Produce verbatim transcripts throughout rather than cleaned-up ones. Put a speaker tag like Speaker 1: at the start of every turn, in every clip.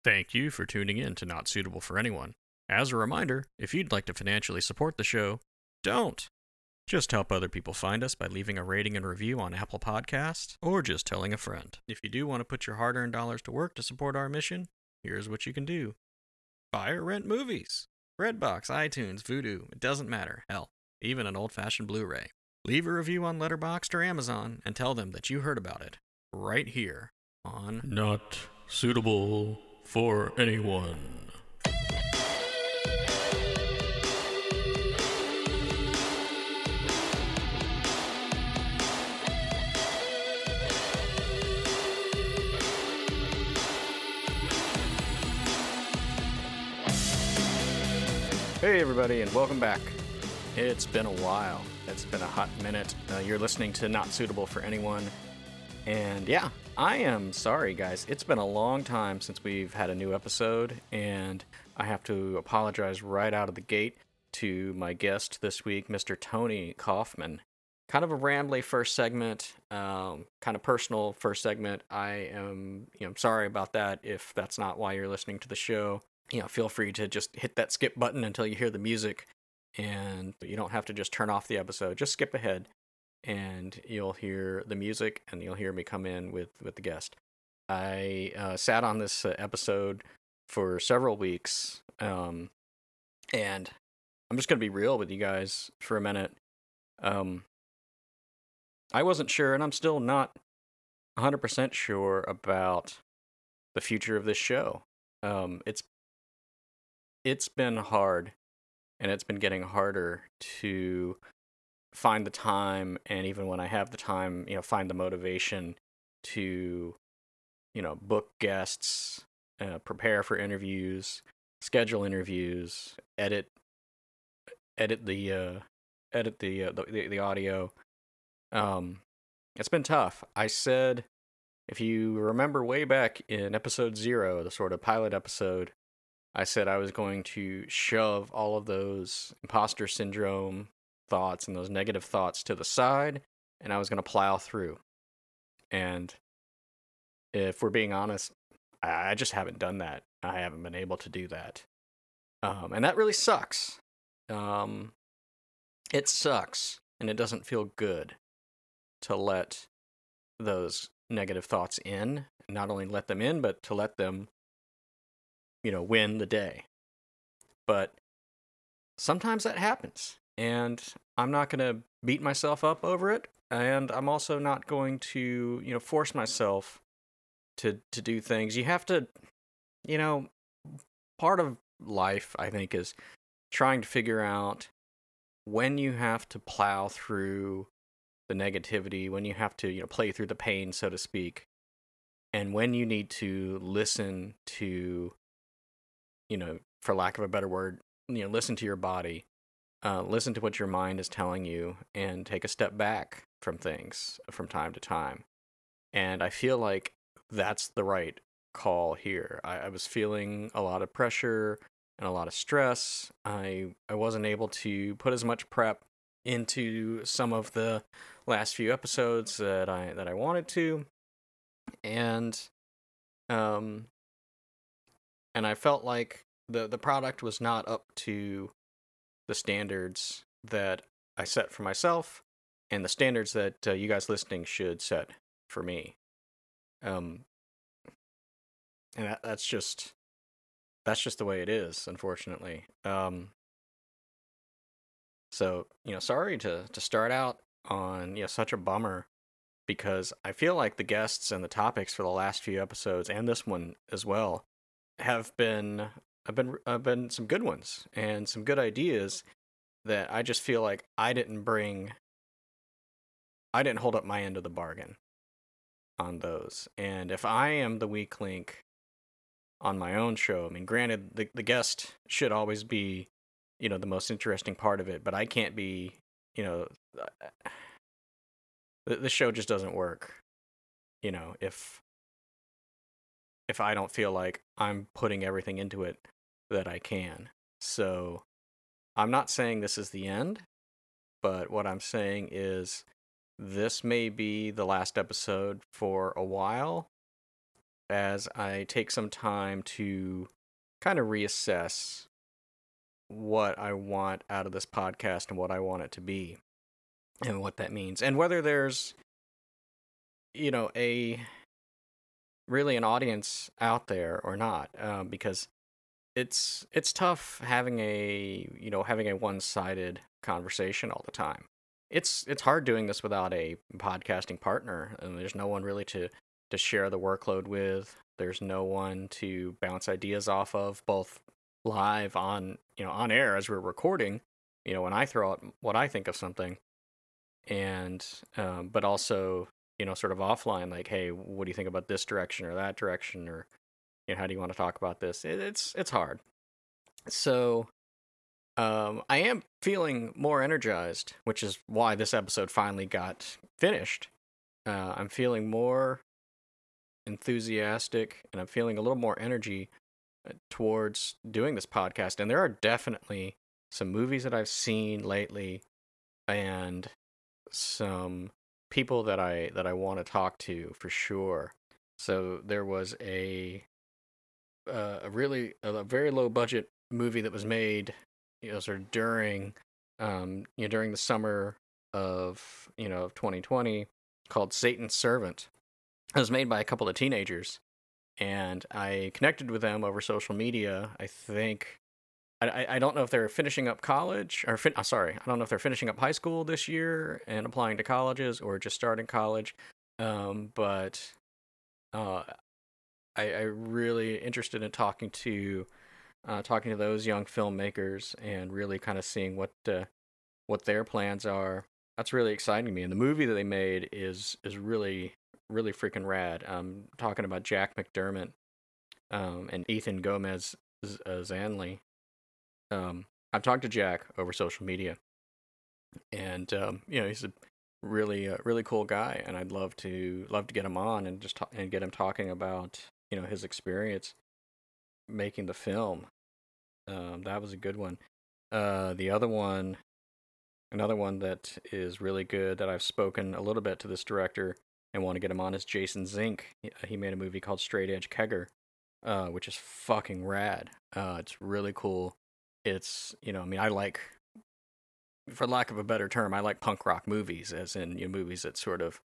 Speaker 1: Thank you for tuning in to Not Suitable for Anyone. As a reminder, if you'd like to financially support the show, don't. Just help other people find us by leaving a rating and review on Apple Podcasts, or just telling a friend. If you do want to put your hard-earned dollars to work to support our mission, here's what you can do. Buy or rent movies. Redbox, iTunes, Vudu, it doesn't matter. Hell, even an old-fashioned Blu-ray. Leave a review on Letterboxd or Amazon and tell them that you heard about it right here on Not Suitable for Anyone. Hey everybody, and welcome back. It's been a while. It's been a hot minute. Uh, you're listening to Not Suitable for Anyone. And yeah, I am sorry, guys. It's been a long time since we've had a new episode, and I have to apologize right out of the gate to my guest this week, Mister Tony Kaufman. Kind of a rambly first segment, um, kind of personal first segment. I am, you know, I'm sorry about that if that's not why you're listening to the show. You know, feel free to just hit that skip button until you hear the music, and you don't have to just turn off the episode. Just skip ahead, and you'll hear the music, and you'll hear me come in with, with the guest. I uh, sat on this uh, episode for several weeks, um, and I'm just going to be real with you guys for a minute. Um, I wasn't sure, and I'm still not one hundred percent sure about the future of this show. Um, it's It's been hard, and it's been getting harder to find the time, and even when I have the time, you know, find the motivation to, you know, book guests, uh, prepare for interviews, schedule interviews, edit, edit the, uh, edit the, uh, the the audio. Um, it's been tough. I said, if you remember way back in episode zero, the sort of pilot episode, I said I was going to shove all of those imposter syndrome thoughts and those negative thoughts to the side, and I was going to plow through. And if we're being honest, I just haven't done that. I haven't been able to do that. Um, and that really sucks. Um, it sucks, and it doesn't feel good to let those negative thoughts in. Not only let them in, but to let them, you know, win the day. But sometimes that happens, and I'm not going to beat myself up over it, and I'm also not going to, you know, force myself to to do things. You have to, you know, part of life, I think, is trying to figure out when you have to plow through the negativity, when you have to, you know, play through the pain, so to speak, and when you need to listen to, you know, for lack of a better word, you know, listen to your body, uh, listen to what your mind is telling you, and take a step back from things from time to time. And I feel like that's the right call here. I, I was feeling a lot of pressure and a lot of stress. I I wasn't able to put as much prep into some of the last few episodes that I that I wanted to, and um, and I felt like the the product was not up to the standards that I set for myself, and the standards that uh, you guys listening should set for me. Um, and that, that's just that's just the way it is, unfortunately. Um, so you know, sorry to to start out on, you know, such a bummer, because I feel like the guests and the topics for the last few episodes and this one as well have been have been have been some good ones and some good ideas that I just feel like I didn't bring I didn't hold up my end of the bargain on those. And if I am the weak link on my own show, I mean, granted, the the guest should always be, you know, the most interesting part of it, but I can't be, you know, the, the show just doesn't work, you know, if if I don't feel like I'm putting everything into it that I can. So I'm not saying this is the end, but what I'm saying is this may be the last episode for a while. as I take some time to kind of reassess what I want out of this podcast and what I want it to be and what that means. And whether there's, you know, a really an audience out there or not, um, because it's it's tough having a, you know, having a one-sided conversation all the time. It's it's hard doing this without a podcasting partner, and there's no one really to to share the workload with. There's no one to bounce ideas off of, both live on, you know, on air as we're recording, you know, when I throw out what I think of something, and um, but also, you know, sort of offline, like, hey, what do you think about this direction or that direction, or, you know, how do you want to talk about this? It, it's it's hard. So um, I am feeling more energized, which is why this episode finally got finished. Uh, I'm feeling more enthusiastic, and I'm feeling a little more energy uh, towards doing this podcast. And there are definitely some movies that I've seen lately, and some people that I that I want to talk to for sure. So there was a uh, a really a very low budget movie that was made, you know, sort of during um you know during the summer of you know of twenty twenty, called Satan's Servant. It was made by a couple of teenagers, and I connected with them over social media. I think I I don't know if they're finishing up college or fin- uh, sorry, I don't know if they're finishing up high school this year and applying to colleges, or just starting college. Um, but uh, I I really interested in talking to uh, talking to those young filmmakers and really kind of seeing what uh, what their plans are. That's really exciting to me. And the movie that they made is is really really freaking rad. I'm talking about Jack McDermott um, and Ethan Gomez Z- uh, Zanley. Um, I've talked to Jack over social media, and um, you know, he's a really uh, really cool guy, and I'd love to love to get him on and just talk, and get him talking about, you know, his experience making the film. Um, that was a good one. Uh, the other one, another one that is really good that I've spoken a little bit to this director and want to get him on, is Jason Zink. He, he made a movie called Straight Edge Kegger, uh, which is fucking rad. Uh, it's really cool. It's, you know, I mean, I like, for lack of a better term, I like punk rock movies, as in, you know, movies that sort of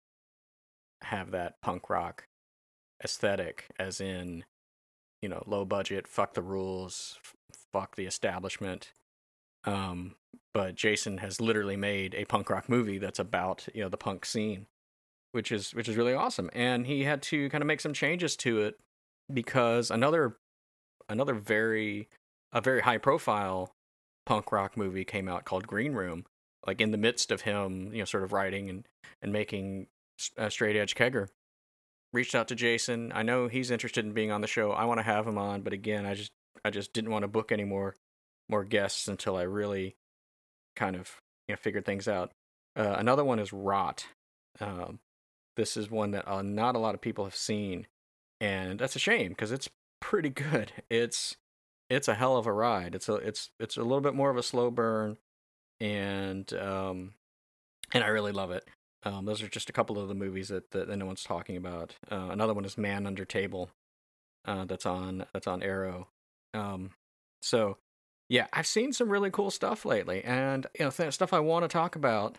Speaker 1: have that punk rock aesthetic, as in, you know, low budget, fuck the rules, f- fuck the establishment. Um, but Jason has literally made a punk rock movie that's about, you know, the punk scene, which is which is really awesome. And he had to kind of make some changes to it because another another very a very high profile punk rock movie came out called Green Room, like in the midst of him, you know, sort of writing and and making uh, Straight Edge Kegger. Reached out to Jason. I know he's interested in being on the show. I want to have him on, but again, I just I just didn't want to book any more more guests until I really kind of, you know, figured things out. Uh, another one is Rot. Um, this is one that uh, not a lot of people have seen, and that's a shame because it's pretty good. It's it's a hell of a ride. It's a it's it's a little bit more of a slow burn, and um, and I really love it. Um, those are just a couple of the movies that, that, that no one's talking about. Uh, another one is Man Under Table. Uh, that's on that's on Arrow. Um, so yeah, I've seen some really cool stuff lately, and you know, th- stuff I want to talk about,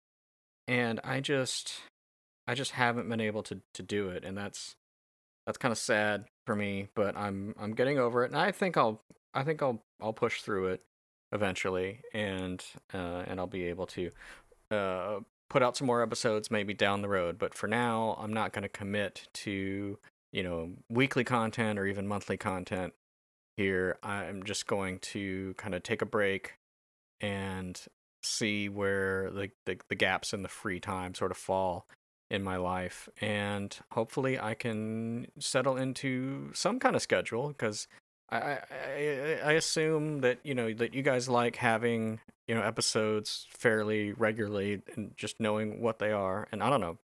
Speaker 1: and I just I just haven't been able to to do it, and that's that's kind of sad for me. But I'm I'm getting over it, and I think I'll I think I'll I'll push through it eventually, and uh, and I'll be able to uh, put out some more episodes maybe down the road. But for now, I'm not going to commit to, you know, weekly content or even monthly content here. I'm just going to kind of take a break and see where the, the, the gaps in the free time sort of fall in my life. And hopefully I can settle into some kind of schedule, because I, I I I assume that, you know, that you guys like having, you know, episodes fairly regularly and just knowing what they are. And I don't know,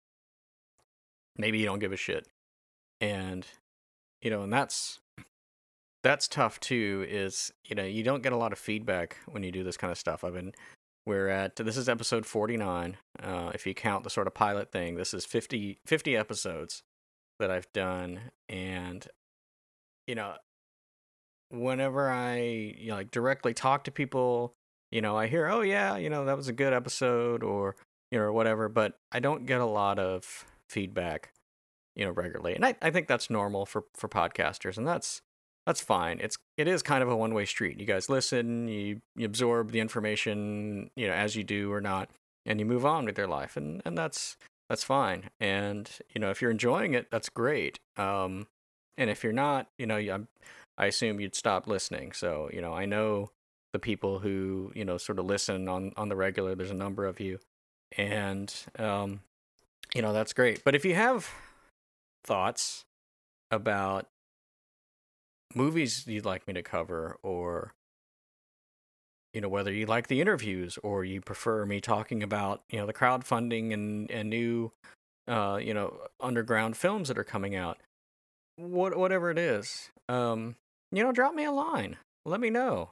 Speaker 1: maybe you don't give a shit. And, you know, and that's that's tough too, is, you know, you don't get a lot of feedback when you do this kind of stuff. I've been we're at this is episode forty-nine. Uh if you count the sort of pilot thing, this is fifty fifty episodes. that I've done, and you know, whenever I you know, like directly talk to people, you know, I hear, oh yeah, you know, that was a good episode, or you know, or whatever, but I don't get a lot of feedback, you know, regularly, and I, I think that's normal for for podcasters, and that's that's fine. It's it is kind of a one way street. You guys listen, you you absorb the information, you know, as you do or not, and you move on with your life, and and that's that's fine. And you know, if you're enjoying it, that's great. Um, and if you're not, you know, I I assume you'd stop listening. So you know, I know the people who you know sort of listen on on the regular. There's a number of you, and um, you know, that's great. But if you have thoughts about movies you'd like me to cover, or you know, whether you like the interviews or you prefer me talking about you know the crowdfunding and and new uh you know underground films that are coming out, what whatever it is, um you know, drop me a line, let me know.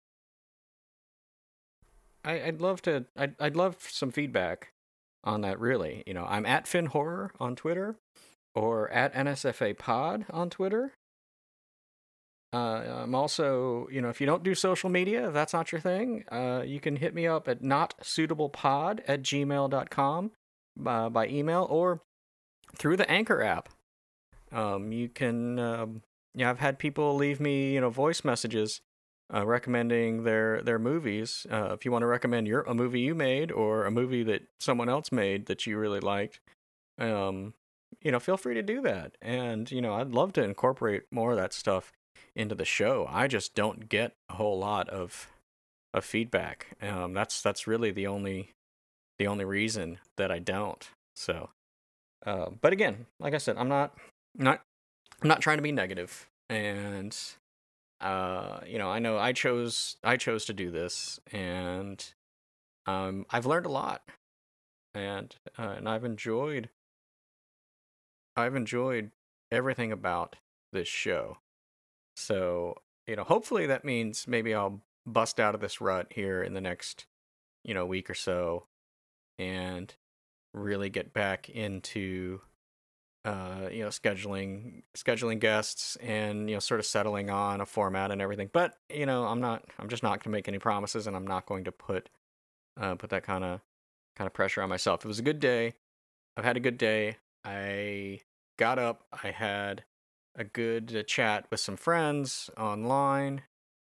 Speaker 1: I, I'd love to I'd, I'd love some feedback on that, really. You know, I'm at Finn Horror on Twitter, or at N S F A Pod on Twitter. Uh, I'm also, you know, if you don't do social media, if that's not your thing, uh, you can hit me up at notsuitablepod at gmail dot com by, by email, or through the Anchor app. Um, you can, um, yeah, I've had people leave me, you know, voice messages uh, recommending their their movies. Uh, if you want to recommend your a movie you made, or a movie that someone else made that you really liked, um, you know, feel free to do that. And you know, I'd love to incorporate more of that stuff into the show. I just don't get a whole lot of of feedback. Um, that's that's really the only the only reason that I don't. So, uh, but again, like I said, I'm not not I'm not trying to be negative, and uh, you know, I know I chose I chose to do this, and um, I've learned a lot, and uh, and I've enjoyed I've enjoyed everything about this show. So, you know, hopefully that means maybe I'll bust out of this rut here in the next, you know, week or so, and really get back into uh, you know, scheduling scheduling guests, and, you know, sort of settling on a format and everything. But, you know, I'm not I'm just not going to make any promises, and I'm not going to put uh put that kind of kind of pressure on myself. It was a good day. I've had a good day. I got up, I had a good uh, chat with some friends online,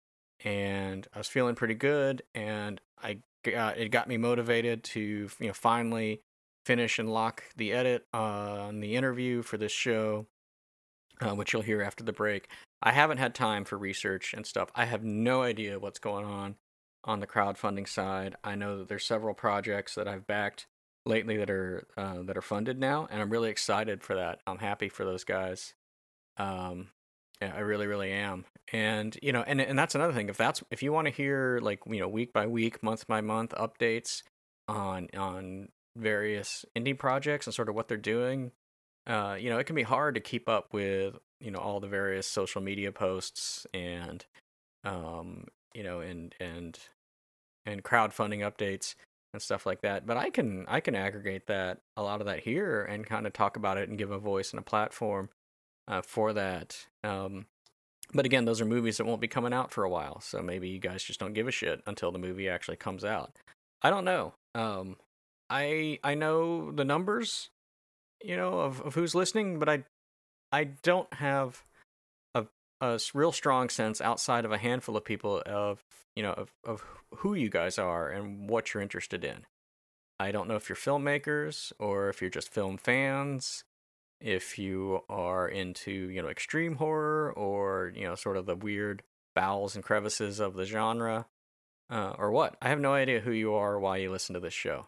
Speaker 1: and I was feeling pretty good, and I got, it got me motivated to, you know, finally finish and lock the edit on the interview for this show, uh, which you'll hear after the break. I haven't had time for research and stuff. I have no idea what's going on on the crowdfunding side. I know that there's several projects that I've backed lately that are uh, that are funded now, and I'm really excited for that. I'm happy for those guys. Um, yeah, I really, really am. And you know, and and that's another thing. If that's if you want to hear, like, you know, week by week, month by month updates on on various indie projects and sort of what they're doing, uh, you know, it can be hard to keep up with, you know, all the various social media posts, and um, you know, and and and crowdfunding updates and stuff like that. But I can I can aggregate that a lot of that here, and kind of talk about it and give a voice and a platform uh, for that. Um, but again, those are movies that won't be coming out for a while, so maybe you guys just don't give a shit until the movie actually comes out. I don't know. Um, I I know the numbers, you know, of, of who's listening, but I I don't have a a s- real strong sense outside of a handful of people of, you know, of of who you guys are and what you're interested in. I don't know if you're filmmakers, or if you're just film fans, if you are into, you know, extreme horror, or, you know, sort of the weird bowels and crevices of the genre, uh, or what. I have no idea who you are or why you listen to this show.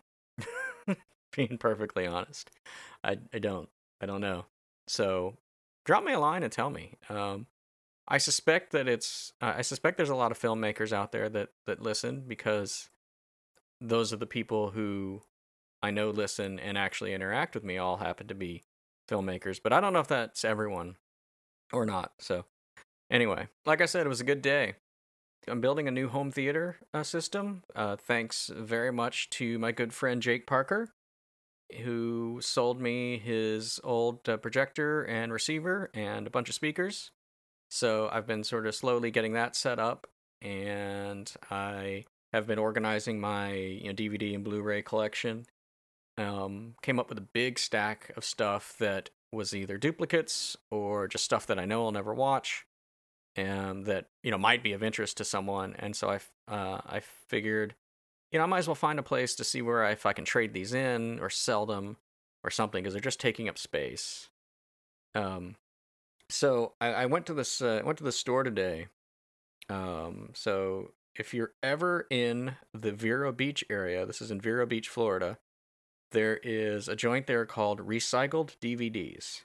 Speaker 1: Being perfectly honest, I, I don't. I don't know. So drop me a line and tell me. Um, I suspect that it's. Uh, I suspect there's a lot of filmmakers out there that that listen, because those are the people who I know listen and actually interact with me, all happen to be filmmakers. But I don't know if that's everyone or not. So anyway, like I said, it was a good day. I'm building a new home theater uh, system. Uh, thanks very much to my good friend Jake Parker. who sold me his old uh, projector and receiver and a bunch of speakers. So I've been sort of slowly getting that set up, and I have been organizing my you know D V D and Blu-ray collection. Um, came up with a big stack of stuff that was either duplicates or just stuff that I know I'll never watch, and that you know might be of interest to someone. And so I uh, I figured, you know, I might as well find a place to see where I, if I can trade these in or sell them or something, because they're just taking up space. Um, so I, I went to this uh, went to the store today. Um, so if you're ever in the Vero Beach area, this is in Vero Beach, Florida, there is a joint there called Recycled D V Ds,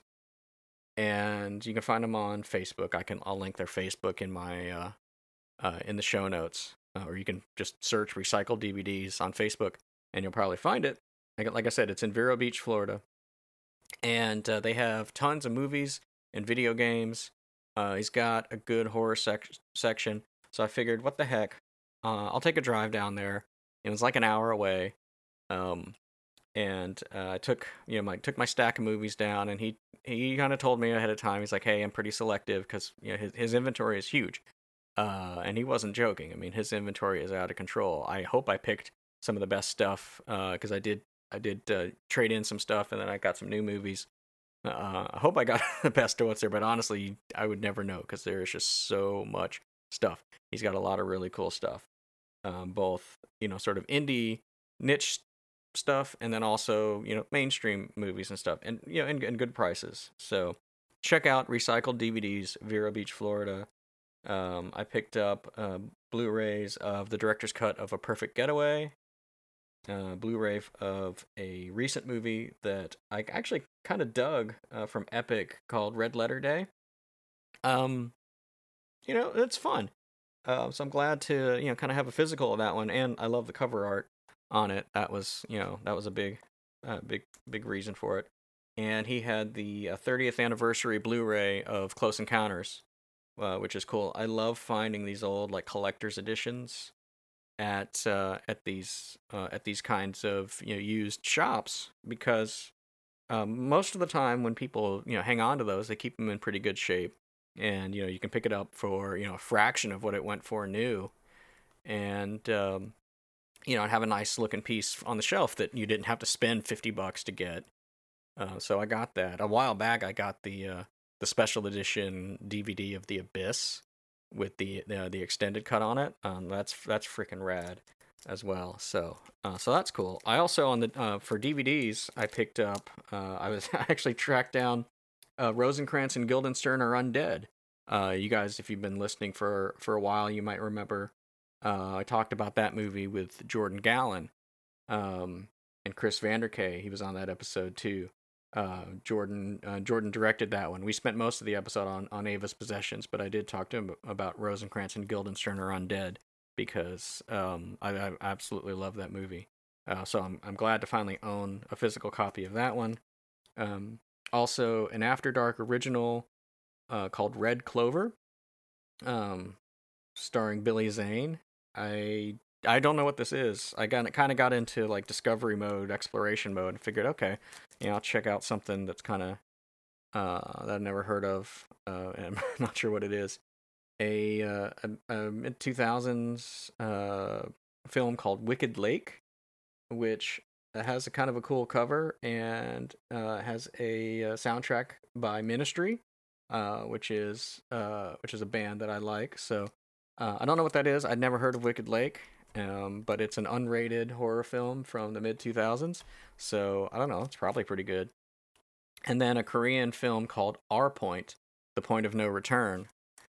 Speaker 1: and you can find them on Facebook. I can I'll link their Facebook in my uh, uh, in the show notes, uh, or you can just search Recycled D V Ds on Facebook, and you'll probably find it. Like, like I said, it's in Vero Beach, Florida, and uh, they have tons of movies and video games. Uh, he's got a good horror sec- section, so I figured, what the heck, uh, I'll take a drive down there. It was like an hour away. Um, And uh, I took, you know, my took my stack of movies down, and he he kind of told me ahead of time. He's like, "Hey, I'm pretty selective because you know his his inventory is huge," uh, and he wasn't joking. I mean, his inventory is out of control. I hope I picked some of the best stuff because uh, I did I did uh, trade in some stuff, and then I got some new movies. Uh, I hope I got the best of what's there, but honestly, I would never know because there is just so much stuff. He's got a lot of really cool stuff, um, both you know, sort of indie niche stuff, and then also you know mainstream movies and stuff, and you know and, and good prices. So check out Recycled D V Ds, Vero Beach, Florida. um I picked up uh, Blu-rays of the director's cut of A Perfect Getaway, uh Blu-ray of a recent movie that I actually kind of dug uh, from Epic called Red Letter Day. um you know it's fun. Uh, so I'm glad to you know kind of have a physical of that one, and I love the cover art on it. That was you know that was a big, uh, big, big reason for it. And he had the uh, thirtieth anniversary Blu-ray of Close Encounters, uh, which is cool. I love finding these old like collector's editions at uh, at these uh, at these kinds of you know used shops, because um, most of the time when people you know hang on to those, they keep them in pretty good shape, and you know you can pick it up for you know a fraction of what it went for new, and um, you know, and have a nice looking piece on the shelf that you didn't have to spend fifty bucks to get. Uh, so I got that a while back. I got the uh, the special edition D V D of The Abyss with the the, the extended cut on it. Um, that's that's freaking rad as well. So uh, so that's cool. I also on the uh, for D V Ds I picked up. Uh, I was I actually tracked down uh, Rosencrantz and Guildenstern Are Undead. Uh, you guys, if you've been listening for for a while, you might remember. Uh, I talked about that movie with Jordan Gallen, um, and Chris Vanderkay. He was on that episode too. Uh, Jordan uh, Jordan directed that one. We spent most of the episode on, on Ava's Possessions, but I did talk to him about Rosencrantz and Guildenstern Are Undead because um, I, I absolutely love that movie. Uh, so I'm I'm glad to finally own a physical copy of that one. Um, also, an After Dark original uh, called Red Clover, um, starring Billy Zane. I I don't know what this is. I got kind of got into like discovery mode, exploration mode, and figured, okay, you know, I'll check out something that's kind of uh, that I've never heard of, uh, and I'm not sure what it is. A, uh, a, a mid two thousands uh, film called Wicked Lake, which has a kind of a cool cover and uh, has a, a soundtrack by Ministry, uh, which is uh, which is a band that I like. So. Uh, I don't know what that is. I'd never heard of Wicked Lake, um, but it's an unrated horror film from the mid two thousands. So I don't know. It's probably pretty good. And then a Korean film called Our Point, The Point of No Return.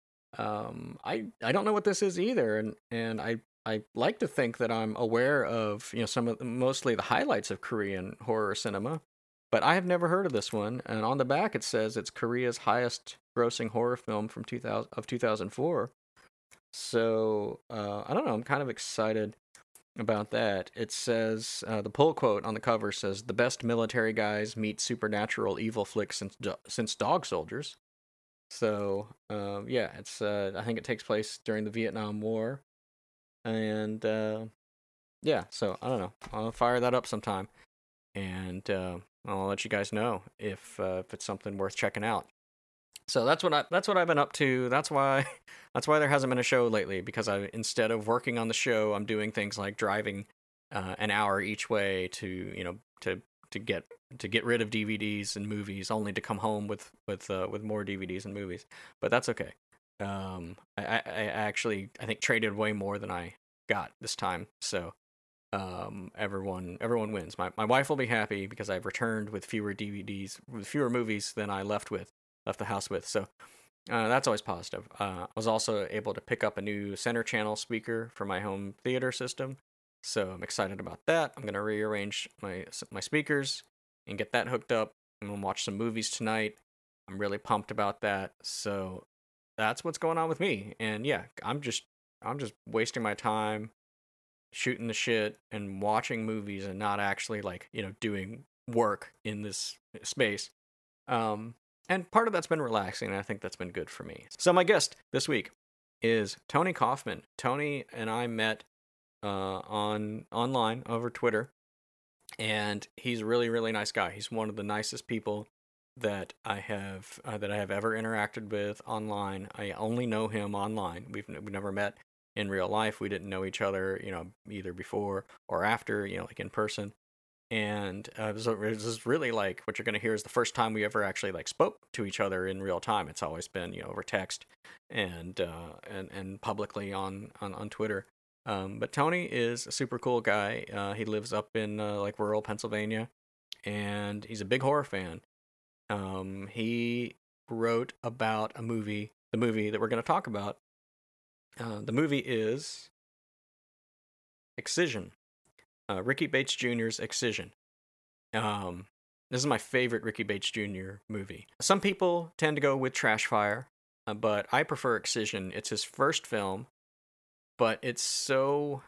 Speaker 1: Um, I I don't know what this is either, and and I I like to think that I'm aware of you know some of the, mostly the highlights of Korean horror cinema, but I have never heard of this one. And on the back it says it's Korea's highest grossing horror film from two thousand of two thousand four. So, uh, I don't know, I'm kind of excited about that. It says, uh, the pull quote on the cover says, "The best military guys meet supernatural evil flicks since, do- since Dog Soldiers." So, uh, yeah, it's, uh, I think it takes place during the Vietnam War. And, uh, yeah, so, I don't know, I'll fire that up sometime. and uh, I'll let you guys know if uh, if it's something worth checking out. So that's what I that's what I've been up to. That's why that's why there hasn't been a show lately, because I instead of working on the show, I'm doing things like driving uh, an hour each way to you know to to get to get rid of D V Ds and movies, only to come home with with uh, with more D V Ds and movies. But that's okay. Um, I, I I actually I think traded way more than I got this time. So um, everyone everyone wins. My my wife will be happy because I've returned with fewer D V Ds, with fewer movies than I left with left the house with. So uh, that's always positive. Uh, I was also able to pick up a new center channel speaker for my home theater system, so I'm excited about that. I'm gonna rearrange my my speakers and get that hooked up. I'm gonna watch some movies tonight. I'm really pumped about that. So that's what's going on with me. And yeah, I'm just I'm just wasting my time shooting the shit and watching movies and not actually like, you know, doing work in this space. Um and part of that's been relaxing, and I think that's been good for me. So my guest this week is Tony Kaufman. Tony and I met uh on online over Twitter, and he's a really really nice guy. He's one of the nicest people that I have uh, that I have ever interacted with online. I only know him online. We've we've never met in real life. We didn't know each other, you know, either before or after, you know, like in person. And uh, this is really like what you're going to hear is the first time we ever actually like spoke to each other in real time. It's always been, you know, over text and uh, and and publicly on on on Twitter. Um, but Tony is a super cool guy. Uh, he lives up in uh, like rural Pennsylvania, and he's a big horror fan. Um, he wrote about a movie, the movie that we're going to talk about. Uh, the movie is Excision, uh, Ricky Bates Junior's Excision. Um, this is my favorite Ricky Bates Junior movie. Some people tend to go with Trashfire, uh, but I prefer Excision. It's his first film, but it's so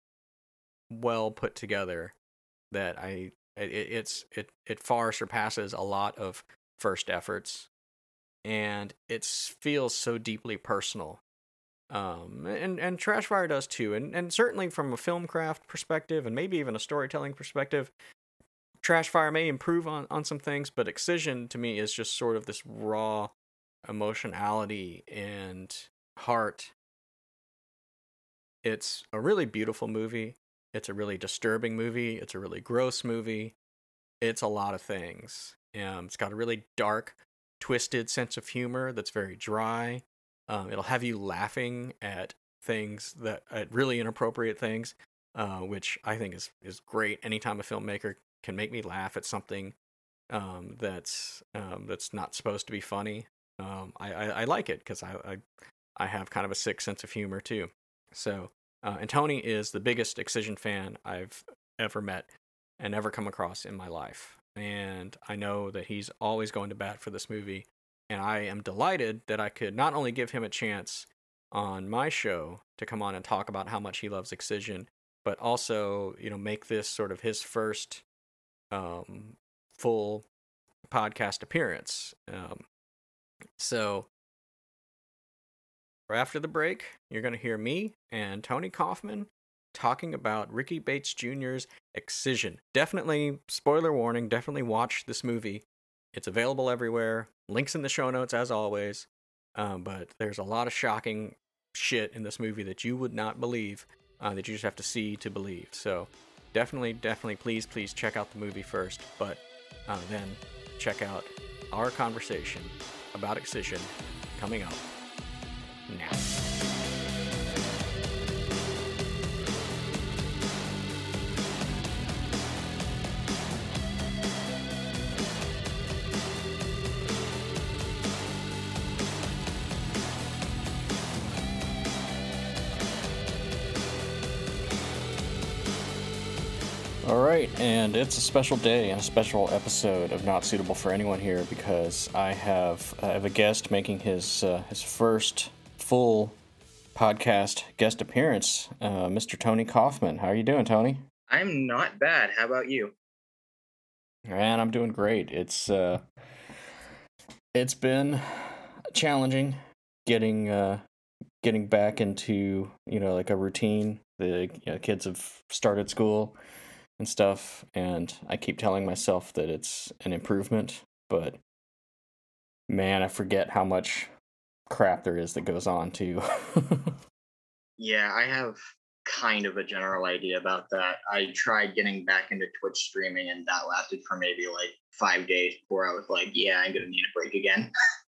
Speaker 1: well put together that I it, it's it it far surpasses a lot of first efforts, and it feels so deeply personal. Um, and, and Trashfire does too, and, and certainly from a film craft perspective, and maybe even a storytelling perspective, Trashfire may improve on, on some things, but Excision to me is just sort of this raw emotionality and heart. It's a really beautiful movie. It's a really disturbing movie. It's a really gross movie. It's a lot of things. Um, it's got a really dark, twisted sense of humor that's very dry. Um, it'll have you laughing at things that at really inappropriate things, uh, which I think is is great. Anytime a filmmaker can make me laugh at something um, that's um, that's not supposed to be funny, um, I, I I like it because I, I I have kind of a sick sense of humor too. So uh, and Tony is the biggest Excision fan I've ever met and ever come across in my life, and I know that he's always going to bat for this movie. And I am delighted that I could not only give him a chance on my show to come on and talk about how much he loves Excision, but also, you know, make this sort of his first um, full podcast appearance. Um, so after the break, you're going to hear me and Tony Kaufman talking about Ricky Bates Junior's Excision. Definitely, spoiler warning, definitely watch this movie. It's available everywhere. Links in the show notes, as always. Um, but there's a lot of shocking shit in this movie that you would not believe, uh, that you just have to see to believe. So definitely, definitely, please, please check out the movie first. But uh, then check out our conversation about Excision coming up now. All right, and it's a special day and a special episode of Not Suitable for Anyone here because I have I have a guest making his uh, his first full podcast guest appearance, uh, Mister Tony Kaufman. How are you doing, Tony?
Speaker 2: I'm not bad. How about you?
Speaker 1: Man, I'm doing great. It's uh, it's been challenging getting uh, getting back into, you know, like a routine. The you know, kids have started school. and stuff, and I keep telling myself that it's an improvement, but man, I forget how much crap there is that goes on too.
Speaker 2: Yeah, I have kind of a general idea about that. I tried getting back into Twitch streaming, and that lasted for maybe like five days before I was like, yeah, I'm gonna need a break again.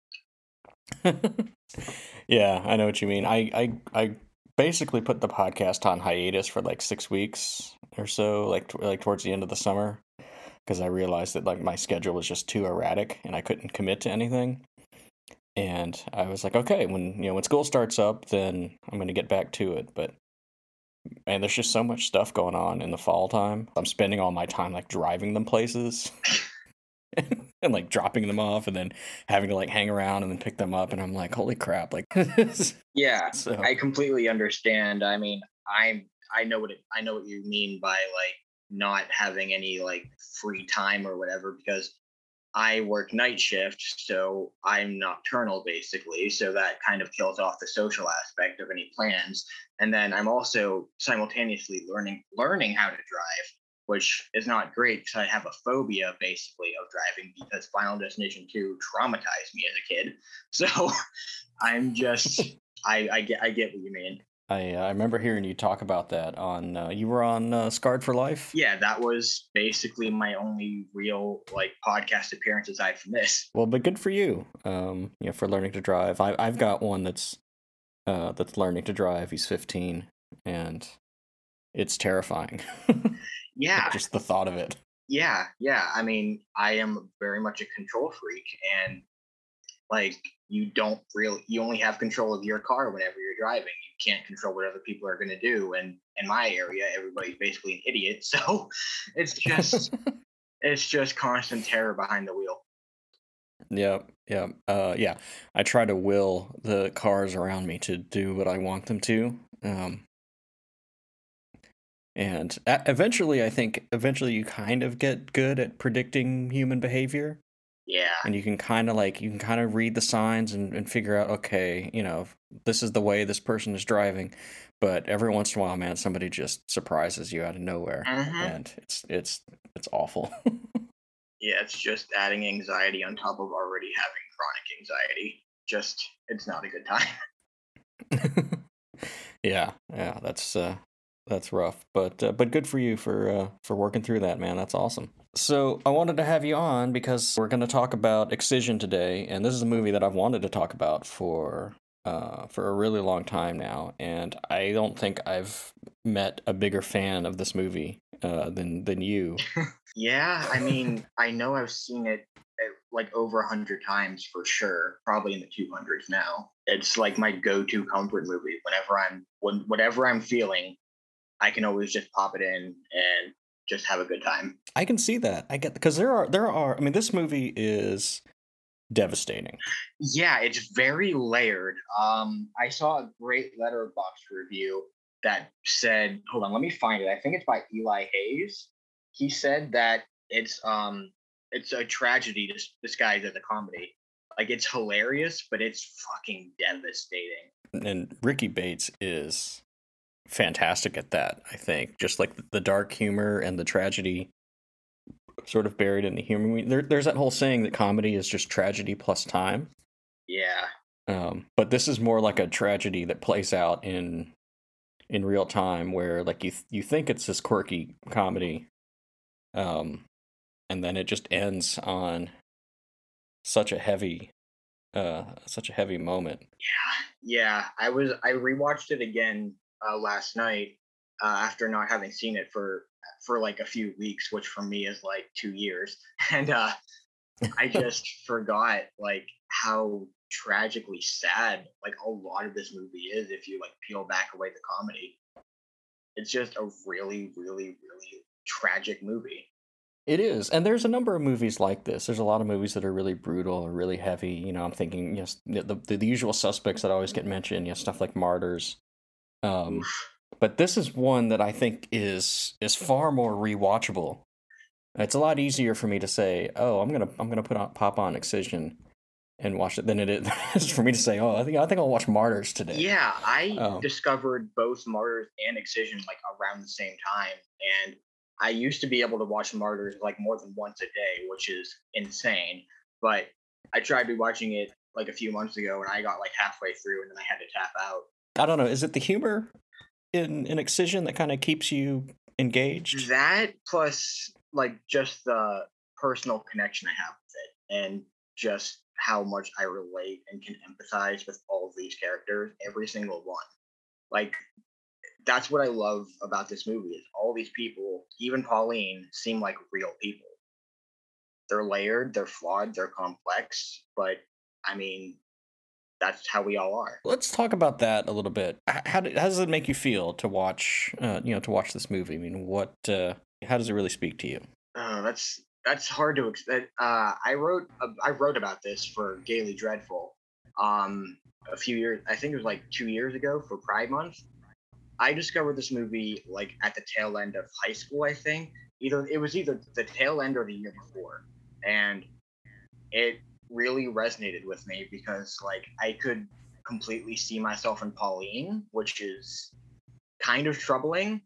Speaker 1: Yeah, I know what you mean. I, I I basically put the podcast on hiatus for like six weeks or so, like t- like towards the end of the summer, because I realized that like my schedule was just too erratic and I couldn't commit to anything. And I was like, okay, when you know when school starts up, then I'm gonna get back to it. But man, there's just so much stuff going on in the fall time. I'm spending all my time like driving them places. And like dropping them off and then having to like hang around and then pick them up, and I'm like, holy crap, like
Speaker 2: Yeah,
Speaker 1: so
Speaker 2: I completely understand. I mean, I'm I know what it, I know what you mean by like not having any like free time or whatever, because I work night shift, so I'm nocturnal basically. So that kind of kills off the social aspect of any plans. And then I'm also simultaneously learning learning how to drive, which is not great because I have a phobia basically of driving because Final Destination two traumatized me as a kid. So I'm just I, I get I get what you mean.
Speaker 1: I uh, I remember hearing you talk about that on uh, you were on uh, Scarred for Life.
Speaker 2: Yeah, that was basically my only real like podcast appearance aside from this.
Speaker 1: Well, but good for you, um, you know, for learning to drive. I I've got one that's uh that's learning to drive. He's fifteen, and it's terrifying.
Speaker 2: Yeah,
Speaker 1: Just the thought of it.
Speaker 2: yeah, yeah. I mean, I am very much a control freak, and like you don't really you only have control of your car whenever you're driving. You can't control what other people are going to do, and in my area everybody's basically an idiot. So it's just it's just constant terror behind the wheel.
Speaker 1: Yeah, yeah, uh, yeah. I try to will the cars around me to do what I want them to. Um, and a- eventually, I think eventually you kind of get good at predicting human behavior,
Speaker 2: Yeah.
Speaker 1: and you can kind of like you can kind of read the signs and, and figure out, okay, you know, this is the way this person is driving. But every once in a while, man, somebody just surprises you out of nowhere,
Speaker 2: Hmm.
Speaker 1: and it's it's it's awful.
Speaker 2: Yeah, it's just adding anxiety on top of already having chronic anxiety. Just it's not a good time.
Speaker 1: Yeah, yeah, that's uh that's rough, but uh, but good for you for uh for working through that, man. That's awesome. So, I wanted to have you on because we're going to talk about Excision today, and this is a movie that I've wanted to talk about for uh for a really long time now, and I don't think I've met a bigger fan of this movie uh than than you.
Speaker 2: Yeah, I mean, I know I've seen it uh, like over a hundred times for sure, probably in the two hundreds now. It's like my go-to comfort movie. Whenever I'm when whatever I'm feeling, I can always just pop it in and just have a good time.
Speaker 1: I can see that. I get because there are there are I mean this movie is devastating.
Speaker 2: Yeah, it's very layered. Um, I saw a great letterbox review that said, hold on, let me find it. I think it's by Eli Hayes. He said that it's um it's a tragedy dis- disguised as a comedy. Like it's hilarious, but it's fucking devastating.
Speaker 1: And Ricky Bates is fantastic at that, I think. Just like the dark humor and the tragedy sort of buried in the humor. There, there's that whole saying that comedy is just tragedy plus time.
Speaker 2: Yeah.
Speaker 1: Um, but this is more like a tragedy that plays out in in real time, where like you th- you think it's this quirky comedy, um, and then it just ends on such a heavy uh such a heavy moment.
Speaker 2: Yeah, I was I rewatched it again uh, last night uh, after not having seen it for for like a few weeks, which for me is like two years, and uh, I just forgot like how tragically sad like a lot of this movie is if you like peel back away the comedy. It's just a really, really, really tragic movie.
Speaker 1: It is, and there's a number of movies like this. There's a lot of movies that are really brutal or really heavy. You know, I'm thinking, yes, the the, the usual suspects that always get mentioned. You know, stuff like Martyrs. Um,
Speaker 2: Oof.
Speaker 1: but this is one that I think is is far more rewatchable. It's a lot easier for me to say, oh, I'm gonna I'm gonna put on pop on Excision and watch it than it is for me to say, oh, I think I think I'll watch Martyrs today.
Speaker 2: Yeah, I
Speaker 1: Um,
Speaker 2: discovered both Martyrs and Excision like around the same time, and I used to be able to watch Martyrs like more than once a day, which is insane. But I tried rewatching it like a few months ago, and I got like halfway through, and then I had to tap out.
Speaker 1: I don't know. Is it the humor in in Excision that kind of keeps you engaged?
Speaker 2: That plus like just the personal connection I have with it, and just how much I relate and can empathize with all of these characters, every single one. Like that's what I love about this movie is all these people, even Pauline, seem like real people. They're layered, they're flawed, they're complex, but I mean, that's how we all are.
Speaker 1: Let's talk about that a little bit. How, do, how does it make you feel to watch, uh, you know, to watch this movie? I mean, what, uh, how does it really speak to you?
Speaker 2: Uh, that's that's hard to explain. Uh, I wrote uh, I wrote about this for Gaily Dreadful, um, a few years. I think it was like two years ago for Pride Month. I discovered this movie like at the tail end of high school. I think either it was either the tail end or the year before, and it really resonated with me because like I could completely see myself in Pauline, which is kind of troubling.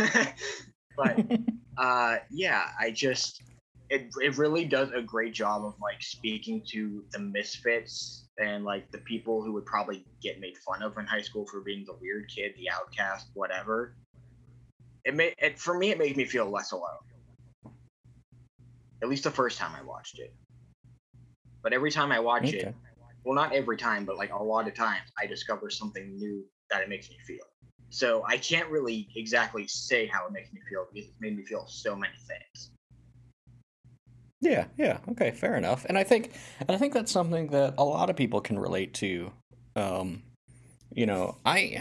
Speaker 2: But uh yeah, I just it it really does a great job of like speaking to the misfits and like the people who would probably get made fun of in high school for being the weird kid, the outcast, whatever. It made it for me it made me feel less alone. At least the first time I watched it. But every time I watch
Speaker 1: Okay.
Speaker 2: it, well, not every time, but like a lot of times, I discover something new that it makes me feel. So I can't really exactly say how it makes me feel because it's made me feel so many things.
Speaker 1: Yeah, yeah, okay, fair enough. And I think, and I think that's something that a lot of people can relate to. Um, you know, I,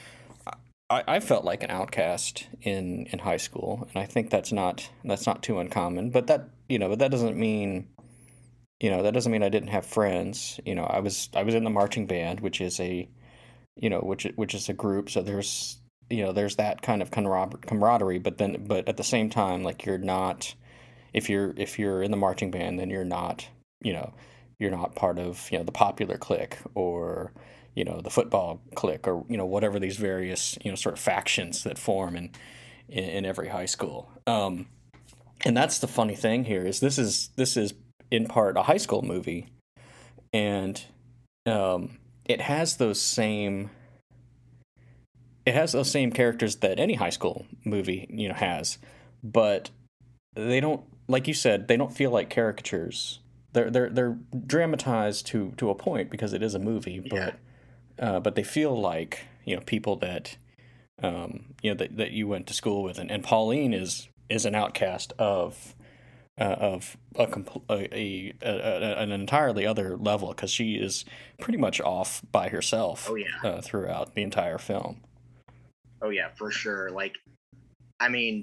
Speaker 1: I, I felt like an outcast in in high school, and I think that's not that's not too uncommon. But that, you know, but that doesn't mean, you know, that doesn't mean I didn't have friends. You know, I was I was in the marching band, which is a, you know, which which is a group. So there's, you know, there's that kind of camar- camaraderie. But then, but at the same time, like you're not, if you're if you're in the marching band, then you're not, you know, you're not part of, you know, the popular clique or, you know, the football clique or, you know, whatever these various, you know, sort of factions that form in in, in every high school. Um, and that's the funny thing here is this is this is in part a high school movie, and um, it has those same it has those same characters that any high school movie, you know, has, but they don't, like you said, they don't feel like caricatures. They're they're they're dramatized to to a point because it is a movie,
Speaker 2: Yeah.
Speaker 1: but uh, but they feel like, you know, people that um, you know that, that you went to school with, and, and Pauline is is an outcast of uh, of a, compl- a, a, a an entirely other level because she is pretty much off by herself
Speaker 2: Oh yeah.
Speaker 1: uh, throughout the entire film.
Speaker 2: Oh yeah, for sure. Like, I mean,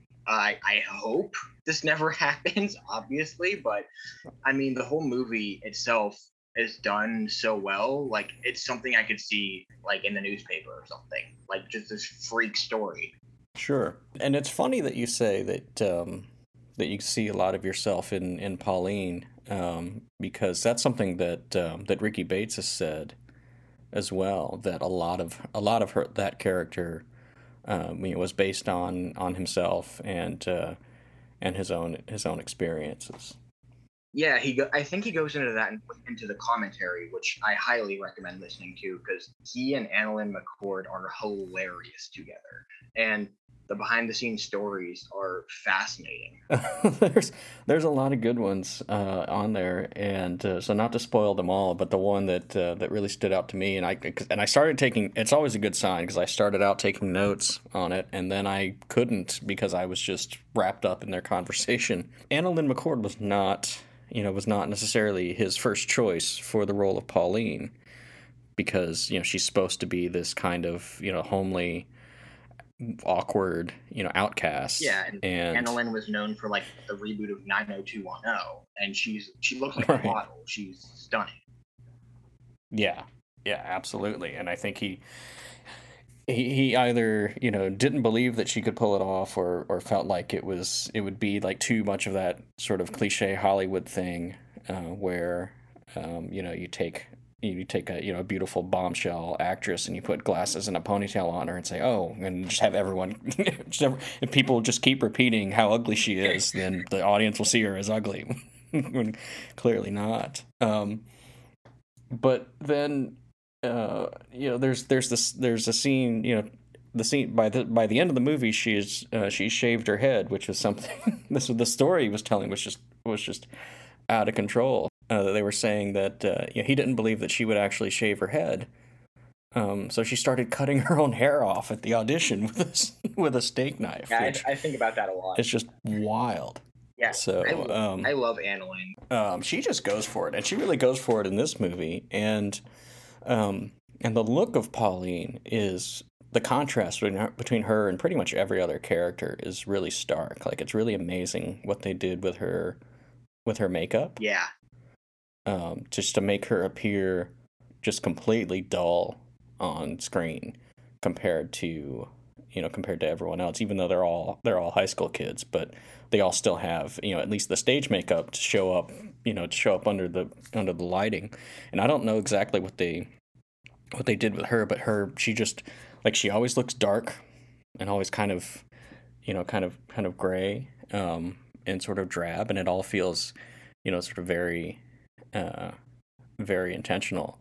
Speaker 2: I I hope this never happens, obviously, but I mean, the whole movie itself is done so well. Like, it's something I could see like in the newspaper or something. Like, just this freak story.
Speaker 1: Sure, and it's funny that you say that um, that you see a lot of yourself in in Pauline, um, because that's something that um, that Ricky Bates has said as well. That a lot of a lot of her that character, um, you know, was based on on himself and uh, and his own his own experiences.
Speaker 2: Yeah, he go, I think he goes into that in, into the commentary, which I highly recommend listening to because he and Annalyn McCord are hilarious together, and the behind the scenes stories are fascinating.
Speaker 1: there's there's a lot of good ones uh, on there, and uh, so not to spoil them all, but the one that uh, that really stood out to me, and I 'cause- and I started taking. It's always a good sign because I started out taking notes on it, and then I couldn't because I was just wrapped up in their conversation. Annalyn McCord was not, you know, was not necessarily his first choice for the role of Pauline because, you know, she's supposed to be this kind of, you know, homely, awkward, you know, outcast,
Speaker 2: Yeah, and
Speaker 1: and
Speaker 2: Annalyn was known for like the reboot of nine oh two one oh, and she's she looks like a
Speaker 1: right.
Speaker 2: model. She's stunning.
Speaker 1: Yeah, yeah, absolutely. And I think he, he he either, you know, didn't believe that she could pull it off, or or felt like it was it would be like too much of that sort of cliche Hollywood thing, uh, where um, you know, you take you take a you know a beautiful bombshell actress and you put glasses and a ponytail on her and say, oh, and just have everyone, just have, if people just keep repeating how ugly she is, then the audience will see her as ugly. When clearly not. Um, but then uh, you know there's there's this there's a scene you know the scene by the by the end of the movie she's uh, she shaved her head, which was something this the story he was telling was just was just out of control. Uh, they were saying that uh, you know, he didn't believe that she would actually shave her head. Um, so she started cutting her own hair off at the audition with a, with a steak knife.
Speaker 2: Yeah, I, I think about that a lot.
Speaker 1: It's just wild.
Speaker 2: Yeah,
Speaker 1: so
Speaker 2: I, lo-
Speaker 1: um,
Speaker 2: I love Annalyn.
Speaker 1: Um, she just goes for it, and she really goes for it in this movie. And um, and the look of Pauline is the contrast between her, between her and pretty much every other character is really stark. Like it's really amazing what they did with her with her makeup.
Speaker 2: Yeah.
Speaker 1: Um, just to make her appear just completely dull on screen compared to you know compared to everyone else, even though they're all they're all high school kids, but they all still have you know at least the stage makeup to show up you know to show up under the under the lighting. And I don't know exactly what they what they did with her, but her she just like she always looks dark and always kind of you know kind of kind of gray um, and sort of drab, and it all feels you know sort of very uh, very intentional.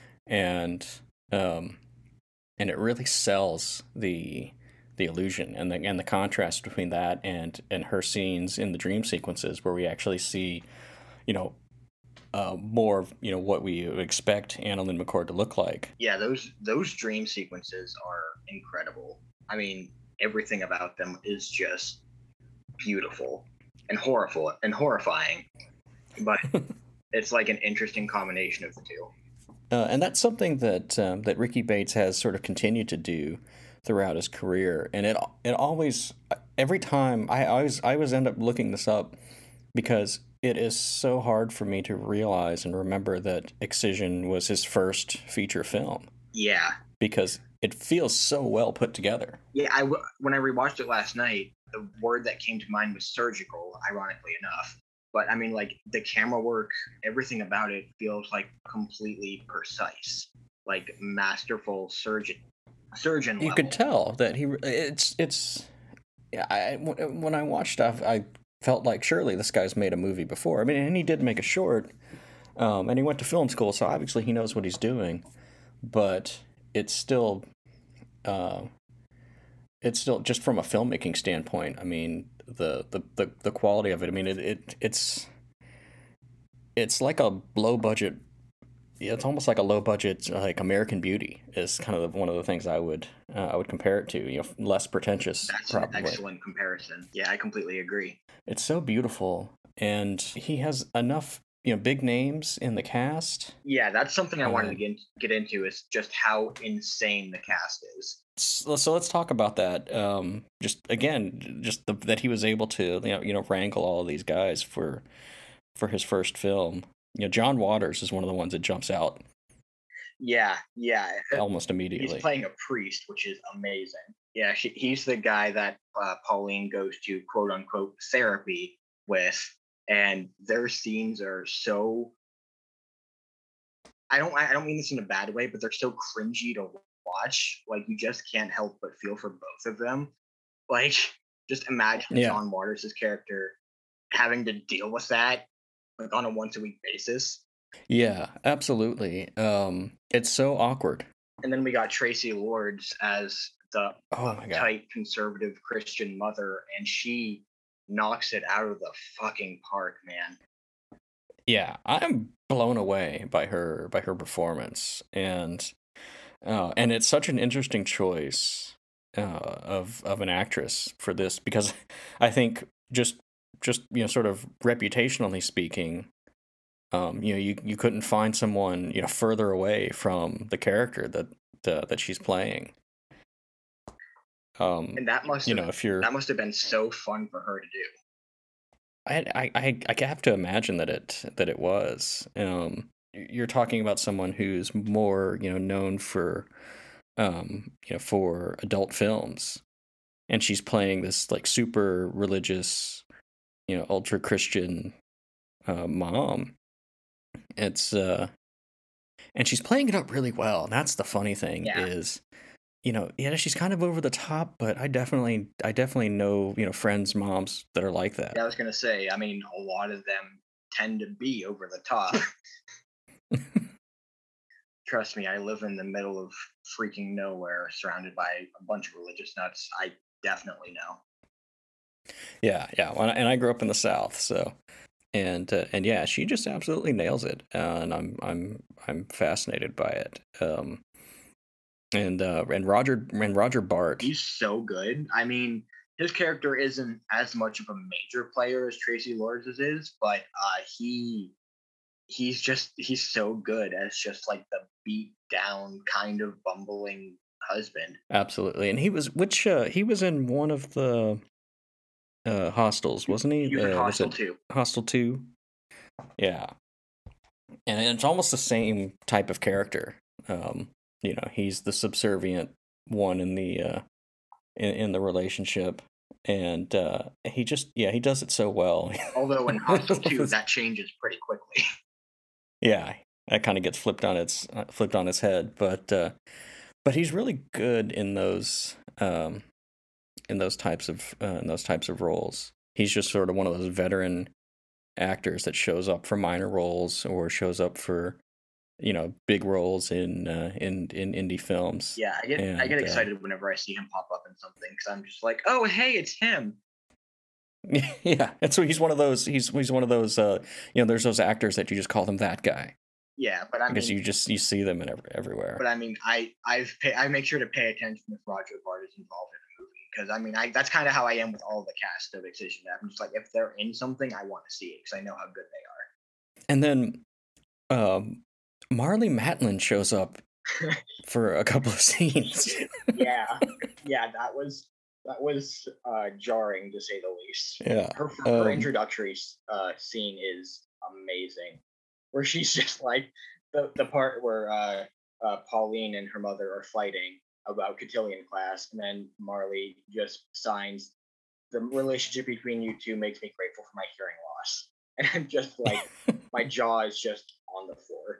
Speaker 1: And um, and it really sells the the illusion and the and the contrast between that and and her scenes in the dream sequences where we actually see, you know, uh, more of, you know what we expect Annalyn McCord to look like.
Speaker 2: Yeah, those those dream sequences are incredible. I mean, everything about them is just beautiful and horrible and horrifying, but it's like an interesting combination of the two.
Speaker 1: Uh, and that's something that um, that Ricky Bates has sort of continued to do throughout his career, and it it always every time I always I always end up looking this up because it is so hard for me to realize and remember that Excision was his first feature film.
Speaker 2: Yeah,
Speaker 1: because it feels so well put together.
Speaker 2: Yeah, I when I rewatched it last night, the word that came to mind was surgical, ironically enough. But I mean, like the camera work, everything about it feels like completely precise, like masterful surgeon. Surgeon level.
Speaker 1: You could tell that he it's it's yeah I when I watched stuff I felt like surely this guy's made a movie before. I mean, and he did make a short, um, and he went to film school, so obviously he knows what he's doing. But it's still, uh, it's still just from a filmmaking standpoint. I mean, the the, the, the quality of it. I mean, it, it it's it's like a low budget. It's almost like a low budget, like American Beauty is kind of one of the things I would uh, I would compare it to. You know, less pretentious.
Speaker 2: That's
Speaker 1: probably.
Speaker 2: An excellent comparison. Yeah, I completely agree.
Speaker 1: It's so beautiful, and he has enough, you know, big names in the cast.
Speaker 2: Yeah, that's something I wanted um, to get get into is just how insane the cast is.
Speaker 1: So, so let's talk about that. Um, just again, just the, that he was able to, you know, you know, wrangle all of these guys for for his first film. You know, John Waters is one of the ones that jumps out.
Speaker 2: Yeah, yeah.
Speaker 1: Almost immediately.
Speaker 2: He's playing a priest, which is amazing. Yeah, she, he's the guy that uh, Pauline goes to quote unquote therapy with, and their scenes are so. I don't. I don't mean this in a bad way, but they're so cringy to watch. Like you just can't help but feel for both of them. Like, just imagine yeah. John Waters' character having to deal with that. Like on a once a week basis.
Speaker 1: Yeah, absolutely. Um, it's so awkward.
Speaker 2: And then we got Tracy Lords as the
Speaker 1: oh my God.
Speaker 2: tight conservative Christian mother, and she knocks it out of the fucking park, man.
Speaker 1: Yeah, I'm blown away by her by her performance, and uh, and it's such an interesting choice uh, of of an actress for this because I think just. Just you know, sort of reputationally speaking, um, you know, you, you couldn't find someone you know further away from the character that uh, that she's playing. Um,
Speaker 2: and that must
Speaker 1: you
Speaker 2: have,
Speaker 1: know if you're
Speaker 2: that must have been so fun for her to do.
Speaker 1: I I I have to imagine that it that it was. Um, you're talking about someone who's more you know known for, um, you know, for adult films, and she's playing this like super religious. You know, ultra Christian uh, mom. It's uh, and she's playing it up really well. And that's the funny thing
Speaker 2: Yeah.
Speaker 1: is, you know, yeah, she's kind of over the top, but I definitely, I definitely know, you know, friends, moms that are like that.
Speaker 2: Yeah, I was gonna say, I mean, a lot of them tend to be over the top. Trust me, I live in the middle of freaking nowhere, surrounded by a bunch of religious nuts. I definitely know.
Speaker 1: Yeah, yeah, well, and I grew up in the South, so and uh, and yeah, she just absolutely nails it, uh, and I'm I'm I'm fascinated by it. Um, and uh, and Roger and Roger Bart.
Speaker 2: He's so good. I mean, his character isn't as much of a major player as Tracy Lords is, but uh, he he's just he's so good as just like the beat down kind of bumbling husband.
Speaker 1: Absolutely, and he was which uh, he was in one of the uh, Hostels, wasn't he?
Speaker 2: He was in
Speaker 1: Uh, was
Speaker 2: Hostel
Speaker 1: it
Speaker 2: too.
Speaker 1: Hostel two? Yeah, and it's almost the same type of character. Um, you know, he's the subservient one in the uh, in, in the relationship, and uh, he just yeah he does it so well.
Speaker 2: Although in Hostel two, that changes pretty quickly.
Speaker 1: Yeah, that kind of gets flipped on its uh, flipped on its head, but uh, but he's really good in those um, in those types of uh, in those types of roles. He's just sort of one of those veteran actors that shows up for minor roles or shows up for you know big roles in uh, in in indie films.
Speaker 2: Yeah, I get
Speaker 1: and,
Speaker 2: I get
Speaker 1: uh,
Speaker 2: excited whenever I see him pop up in something because I'm just like, oh hey, it's him.
Speaker 1: Yeah, and so he's one of those. He's he's one of those. Uh, you know, there's those actors that you just call them that guy.
Speaker 2: Yeah, but I
Speaker 1: because
Speaker 2: mean,
Speaker 1: you just you see them in every, everywhere.
Speaker 2: But I mean, I I've pay, I make sure to pay attention if Roger Bart is involved in a movie because I mean, I that's kind of how I am with all the cast of Excision. I'm just like, if they're in something, I want to see it because I know how good they
Speaker 1: And then, um, Marlee Matlin shows up
Speaker 2: are.
Speaker 1: for a couple of scenes.
Speaker 2: yeah, yeah, that was that was uh, jarring to say the least.
Speaker 1: Yeah,
Speaker 2: Her her
Speaker 1: um,
Speaker 2: introductory uh, scene is amazing, where she's just like the the part where uh, uh, Pauline and her mother are fighting about cotillion class, and then Marlee just signs, "The relationship between you two makes me grateful for my hearing loss," and I'm just like, my jaw is just on the floor.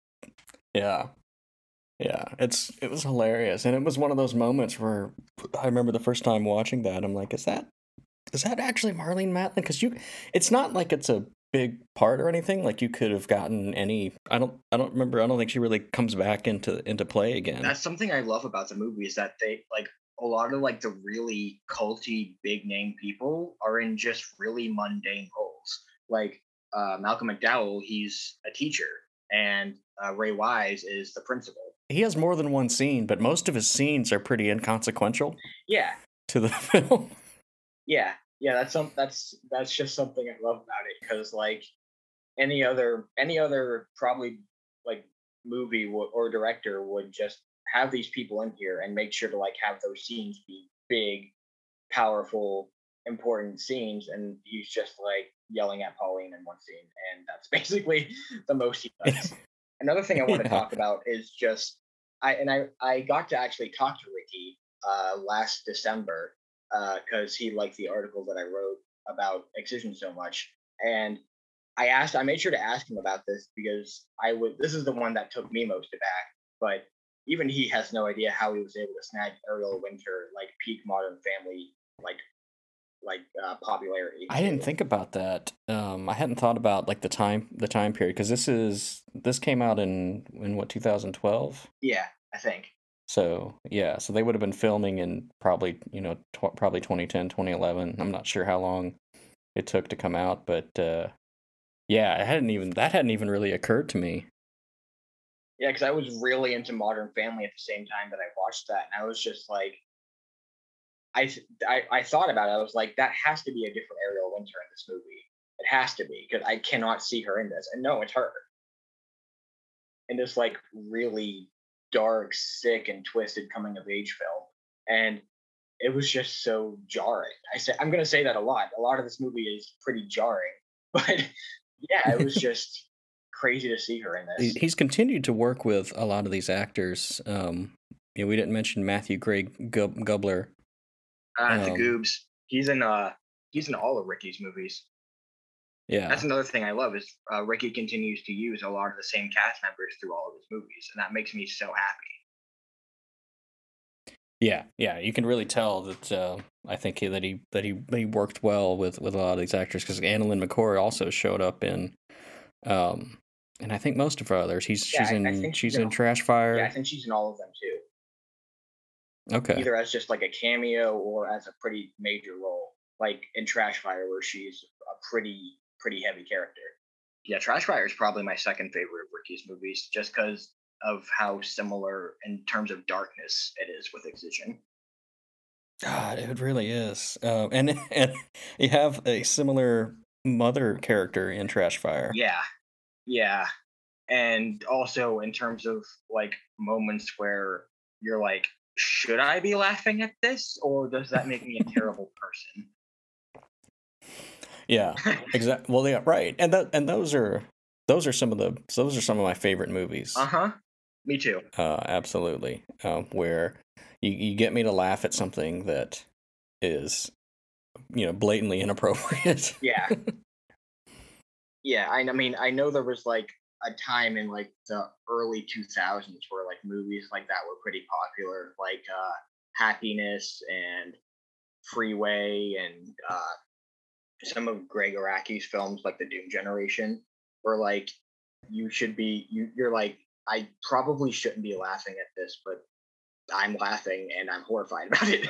Speaker 1: Yeah. Yeah, it's it was hilarious, and it was one of those moments where I remember the first time watching that. I'm like, is that is that actually Marlene Matlin? Because you, it's not like it's a big part or anything. Like you could have gotten any. I don't. I don't remember. I don't think she really comes back into into play again.
Speaker 2: That's something I love about the movie is that they like a lot of like the really culty big name people are in just really mundane roles. Like uh, Malcolm McDowell, he's a teacher, and uh, Ray Wise is the principal.
Speaker 1: He has more than one scene, but most of his scenes are pretty inconsequential
Speaker 2: Yeah,
Speaker 1: to the film.
Speaker 2: yeah, yeah. That's some. That's that's just something I love about it because like any other any other probably like movie w- or director would just have these people in here and make sure to like have those scenes be big, powerful, important scenes, and he's just like yelling at Pauline in one scene, and that's basically the most he does. Another thing I want to
Speaker 1: Yeah.
Speaker 2: talk about is just I and I I got to actually talk to Ricky uh, last December because uh, he liked the article that I wrote about Excision so much, and I asked I made sure to ask him about this because I would this is the one that took me most aback, but even he has no idea how he was able to snag Ariel Winter like peak Modern Family like like uh, popularity.
Speaker 1: I didn't think about that. Um, I hadn't thought about like the time the time period because this is this came out in in what two thousand twelve.
Speaker 2: Yeah, I think.
Speaker 1: So yeah, so they would have been filming in probably you know tw- probably twenty ten, twenty eleven. I'm not sure how long it took to come out, but uh, yeah, it hadn't even that hadn't even really occurred to me.
Speaker 2: Yeah, because I was really into Modern Family at the same time that I watched that, and I was just like, I, I, I thought about it. I was like, that has to be a different Ariel Winter in this movie. It has to be because I cannot see her in this. And no, it's her. In this like really dark, sick, and twisted coming of age film, and it was just so jarring. I said, I'm gonna say that a lot. A lot of this movie is pretty jarring, but yeah, it was just crazy to see her in this.
Speaker 1: He's continued to work with a lot of these actors. Um, you know, we didn't mention Matthew Gray Gub- Gubler.
Speaker 2: Uh, the
Speaker 1: Um,
Speaker 2: Goobs. He's in uh he's in all of Ricky's movies.
Speaker 1: Yeah.
Speaker 2: That's another thing I love is uh, Ricky continues to use a lot of the same cast members through all of his movies, and that makes me so happy.
Speaker 1: Yeah, yeah, you can really tell that. Uh, I think he, that he that he he worked well with with a lot of these actors because Annalyn McCord also showed up in, um, and I think most of her others. He's
Speaker 2: Yeah,
Speaker 1: she's
Speaker 2: I, I
Speaker 1: in
Speaker 2: think she's
Speaker 1: she's
Speaker 2: in.
Speaker 1: in
Speaker 2: all-
Speaker 1: Trash
Speaker 2: Yeah, I
Speaker 1: Fire.
Speaker 2: think she's in all of them too,
Speaker 1: Okay.
Speaker 2: either as just like a cameo or as a pretty major role, like in Trash Fire, where she's a pretty pretty heavy character. Yeah, Trash Fire is probably my second favorite of Ricky's movies, just because of how similar in terms of darkness it is with Excision.
Speaker 1: God, it really is. Um, and and you have a similar mother character in Trash Fire.
Speaker 2: Yeah, yeah, and also in terms of like moments where you're like, should I be laughing at this, or does that make me a terrible person?
Speaker 1: Yeah, exactly. Well, yeah, right. And that and those are those are some of the those are some of my favorite movies.
Speaker 2: Uh huh. Me too.
Speaker 1: Uh, absolutely. Um, where you you get me to laugh at something that is, you know, blatantly inappropriate.
Speaker 2: Yeah. Yeah, I, I mean, I know there was like a time in like the early two thousands where like movies like that were pretty popular, like uh, Happiness and Freeway and uh, some of Greg Araki's films, like The Doom Generation, were like, you should be, you, you're like, I probably shouldn't be laughing at this, but I'm laughing and I'm horrified about it.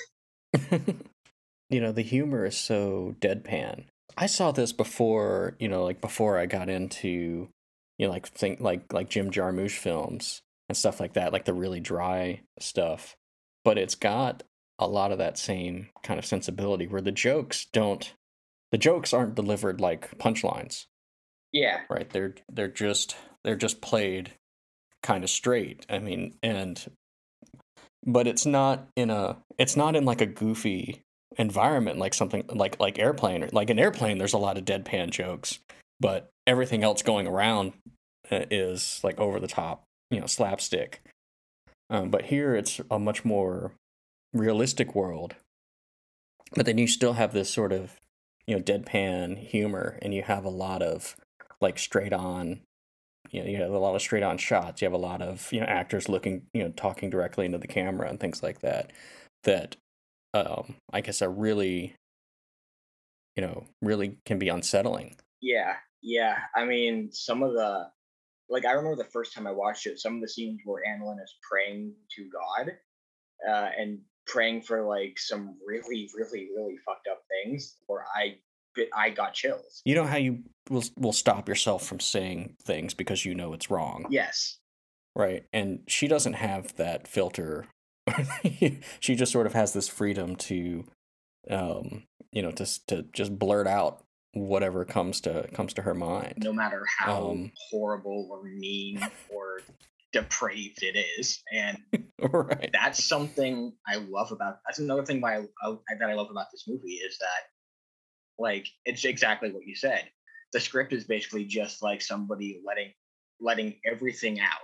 Speaker 1: You know, the humor is so deadpan. I saw this before, you know, like before I got into, you know, like think like like Jim Jarmusch films and stuff like that, like the really dry stuff. But it's got a lot of that same kind of sensibility where the jokes don't the jokes aren't delivered like punchlines,
Speaker 2: Yeah.
Speaker 1: right? They're they're just they're just played kind of straight. I mean, and but it's not in a it's not in like a goofy environment like something like like Airplane. Like an Airplane, there's a lot of deadpan jokes, but everything else going around uh, is like over the top, you know, slapstick. Um, but here it's a much more realistic world, but then you still have this sort of, you know, deadpan humor, and you have a lot of like straight on, you know, you have a lot of straight on shots. You have a lot of, you know, actors looking, you know, talking directly into the camera and things like that. That, um, I guess are really, you know, really can be unsettling.
Speaker 2: Yeah. Yeah. I mean, some of the, like, I remember the first time I watched it, some of the scenes where Annalyn is praying to God uh, and praying for like some really, really, really fucked up things where I, I got chills.
Speaker 1: You know how you will will stop yourself from saying things because you know it's wrong.
Speaker 2: Yes.
Speaker 1: Right. And she doesn't have that filter. She just sort of has this freedom to, um, you know, to to just blurt out whatever comes to comes to her mind.
Speaker 2: No matter how
Speaker 1: Um,
Speaker 2: horrible or mean or depraved it is, and
Speaker 1: right.
Speaker 2: that's something I love about. That's another thing why I, I, that I love about this movie is that, like, it's exactly what you said. The script is basically just like somebody letting letting everything out.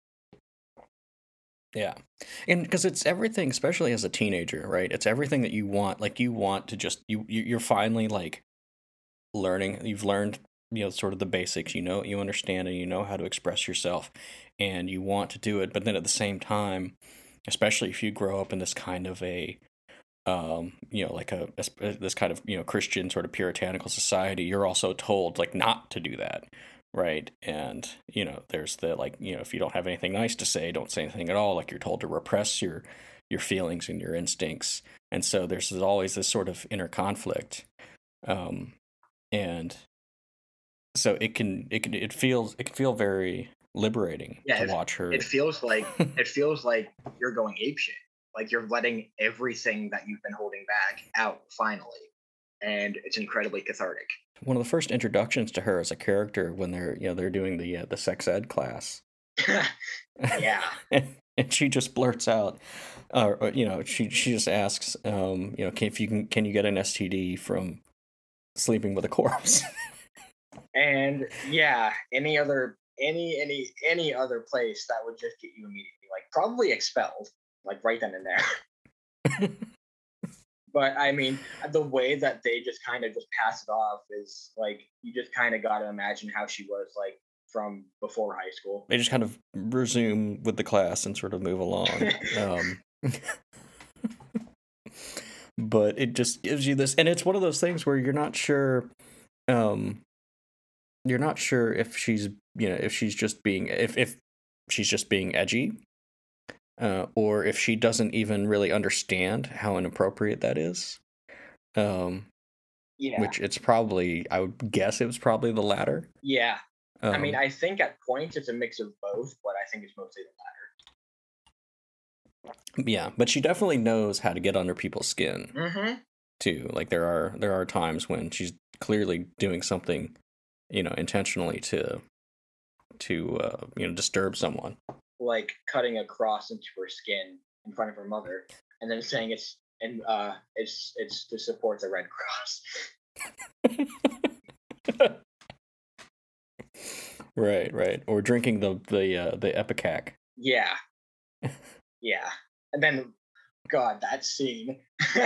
Speaker 1: Yeah. And because it's everything, especially as a teenager, right? It's everything that you want. Like you want to just you you- you're finally like learning. You've learned, you know, sort of the basics. You know, you understand, and you know how to express yourself, and you want to do it. But then at the same time, especially if you grow up in this kind of a um you know like a, a this kind of, you know, Christian sort of puritanical society, you're also told like not to do that, right? And you know there's the, like, you know, if you don't have anything nice to say, don't say anything at all. Like you're told to repress your your feelings and your instincts. And so there's always this sort of inner conflict. um and so it can it can it feels it can feel very liberating
Speaker 2: Yeah,
Speaker 1: to
Speaker 2: it,
Speaker 1: watch her.
Speaker 2: it feels like it feels like you're going apeshit. Like you're letting everything that you've been holding back out finally, and it's incredibly cathartic.
Speaker 1: One of the first introductions to her as a character when they're, you know, they're doing the uh, the sex ed class.
Speaker 2: Yeah.
Speaker 1: and, and she just blurts out, uh, or, you know, she she just asks, um, you know, can, if you can can you get an S T D from sleeping with a corpse?
Speaker 2: And yeah, any other any any any other place that would just get you immediately like probably expelled, like right then and there. But I mean, the way that they just kind of just pass it off is like you just kind of got to imagine how she was like from before high school.
Speaker 1: They just kind of resume with the class and sort of move along. um, but it just gives you this, and it's one of those things where you're not sure. Um, you're not sure if she's, you know, if she's just being, if if she's just being edgy, uh, or if she doesn't even really understand how inappropriate that is. Um,
Speaker 2: Yeah.
Speaker 1: which it's probably, I would guess it was probably the latter.
Speaker 2: Yeah.
Speaker 1: Um,
Speaker 2: I mean, I think at points it's a mix of both, but I think it's mostly the latter.
Speaker 1: yeah, but she definitely knows how to get under people's skin
Speaker 2: Mm-hmm.
Speaker 1: too. Like there are there are times when she's clearly doing something, you know, intentionally to to uh, you know, disturb someone.
Speaker 2: Like cutting a cross into her skin in front of her mother, and then saying it's and uh it's it's to support the Red Cross.
Speaker 1: Right, right. Or drinking the the uh, the Epicac.
Speaker 2: Yeah. Yeah. And then, God, that scene.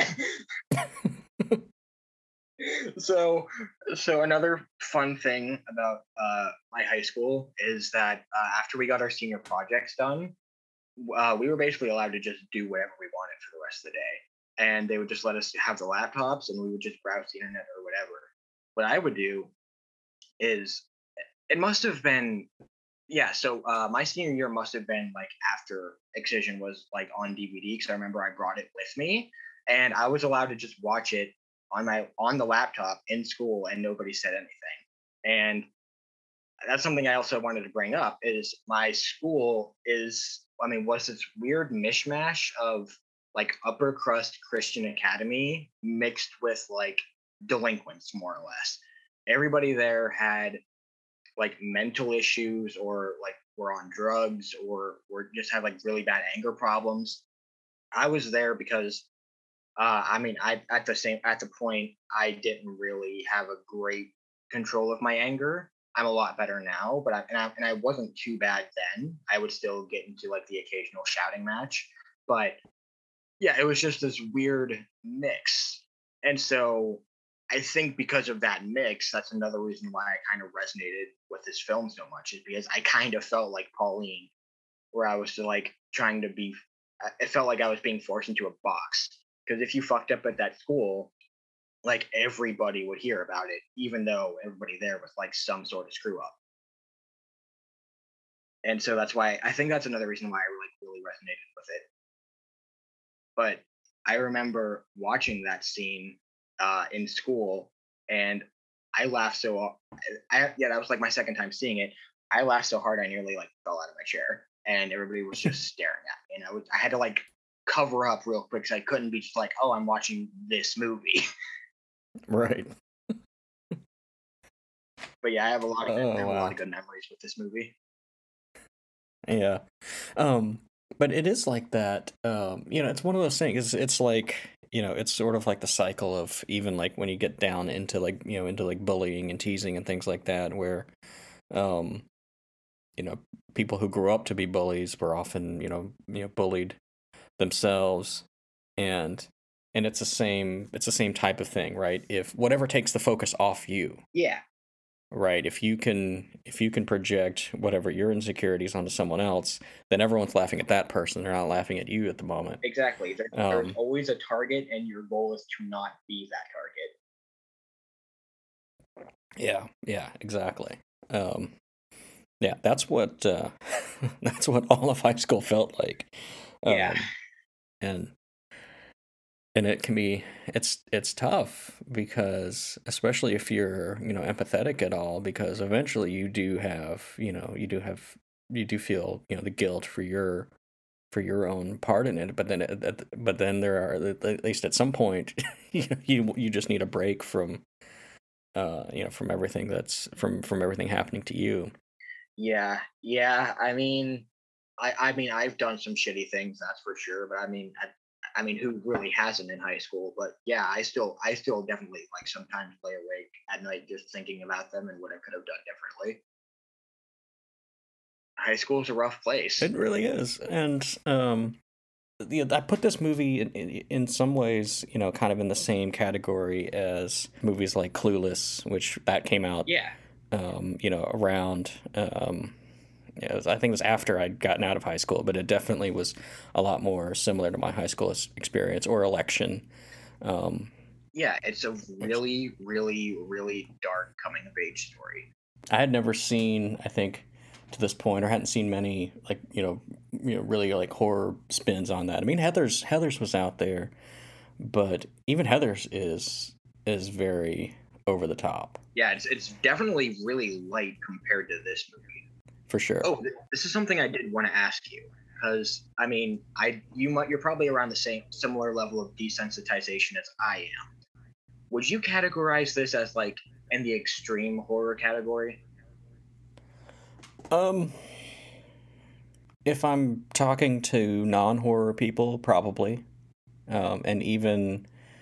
Speaker 2: so, so another fun thing about uh, my high school is that uh, after we got our senior projects done, uh, we were basically allowed to just do whatever we wanted for the rest of the day, and they would just let us have the laptops, and we would just browse the internet or whatever. What I would do is, it must have been, yeah. So uh, my senior year must have been like after Excision was like on D V D, because I remember I brought it with me, and I was allowed to just watch it on my on the laptop in school, and nobody said anything. And that's something I also wanted to bring up is my school is, I mean, was this weird mishmash of like upper crust Christian academy mixed with like delinquents, more or less. Everybody there had like mental issues, or like were on drugs, or or just had like really bad anger problems. I was there because uh, I mean, I at the same at the point I didn't really have a great control of my anger. I'm a lot better now, but I, and I and I wasn't too bad then. I would still get into like the occasional shouting match, but yeah, it was just this weird mix. And so I think because of that mix, that's another reason why I kind of resonated with this film so much, is because I kind of felt like Pauline, where I was like trying to be, it felt like I was being forced into a box. Because if you fucked up at that school, like everybody would hear about it, even though everybody there was like some sort of screw up. And so that's why I think that's another reason why I like really resonated with it. But I remember watching that scene uh, in school, and I laughed so. I yeah, that was like my second time seeing it. I laughed so hard I nearly like fell out of my chair, and everybody was just staring at me. And I was I had to like cover up real quick, because I couldn't be just like, oh, I'm watching this movie.
Speaker 1: Right.
Speaker 2: But yeah, I have a lot of good,
Speaker 1: Oh,
Speaker 2: I have a
Speaker 1: wow.
Speaker 2: lot of good memories with this movie.
Speaker 1: Yeah. Um, but it is like that. Um, you know, it's one of those things. It's, it's like, you know, it's sort of like the cycle of even like when you get down into like, you know, into like bullying and teasing and things like that, where, um, you know, people who grew up to be bullies were often, you know, you know, bullied themselves, and and it's the same it's the same type of thing, right? If whatever takes the focus off you,
Speaker 2: Yeah.
Speaker 1: right? If you can if you can project whatever your insecurities onto someone else, then everyone's laughing at that person. They're not laughing at you at the moment.
Speaker 2: Exactly. There, there's
Speaker 1: Um,
Speaker 2: always a target, and your goal is to not be that target.
Speaker 1: yeah, yeah, exactly. Um, yeah, that's what uh, that's what all of high school felt like. Um,
Speaker 2: Yeah.
Speaker 1: and and it can be it's it's tough, because especially if you're, you know, empathetic at all, because eventually you do have, you know, you do have you do feel, you know, the guilt for your for your own part in it, but then it, but then there are, at least at some point, you know, you you just need a break from uh you know, from everything that's from from everything happening to you.
Speaker 2: Yeah. Yeah. I mean, I I mean, I've done some shitty things, that's for sure. But I mean, I, I mean, who really hasn't in high school? But yeah, I still, I still definitely like sometimes lay awake at night just thinking about them and what I could have done differently. High school is a rough place.
Speaker 1: It really is. And um you know, I put this movie in, in in some ways, you know, kind of in the same category as movies like Clueless, which that came out,
Speaker 2: Yeah.
Speaker 1: um, you know, around. Um, it was, I think it was after I'd gotten out of high school, but it definitely was a lot more similar to my high school s- experience or Election. Um,
Speaker 2: Yeah, it's a
Speaker 1: which
Speaker 2: really, really, really dark coming of age story.
Speaker 1: I had never seen, I think, to this point, or hadn't seen many like you know, you know, really like horror spins on that. I mean, Heather's Heather's was out there, but even Heather's is is very over the top
Speaker 2: Yeah, it's it's definitely really light compared to this movie.
Speaker 1: for sure.
Speaker 2: Oh, th- this is something I did want to ask you because I mean, I you might you're probably around the same similar level of desensitization as I am. Would you categorize this as like in the extreme horror category?
Speaker 1: Um, if I'm talking to non-horror people, probably, um, and even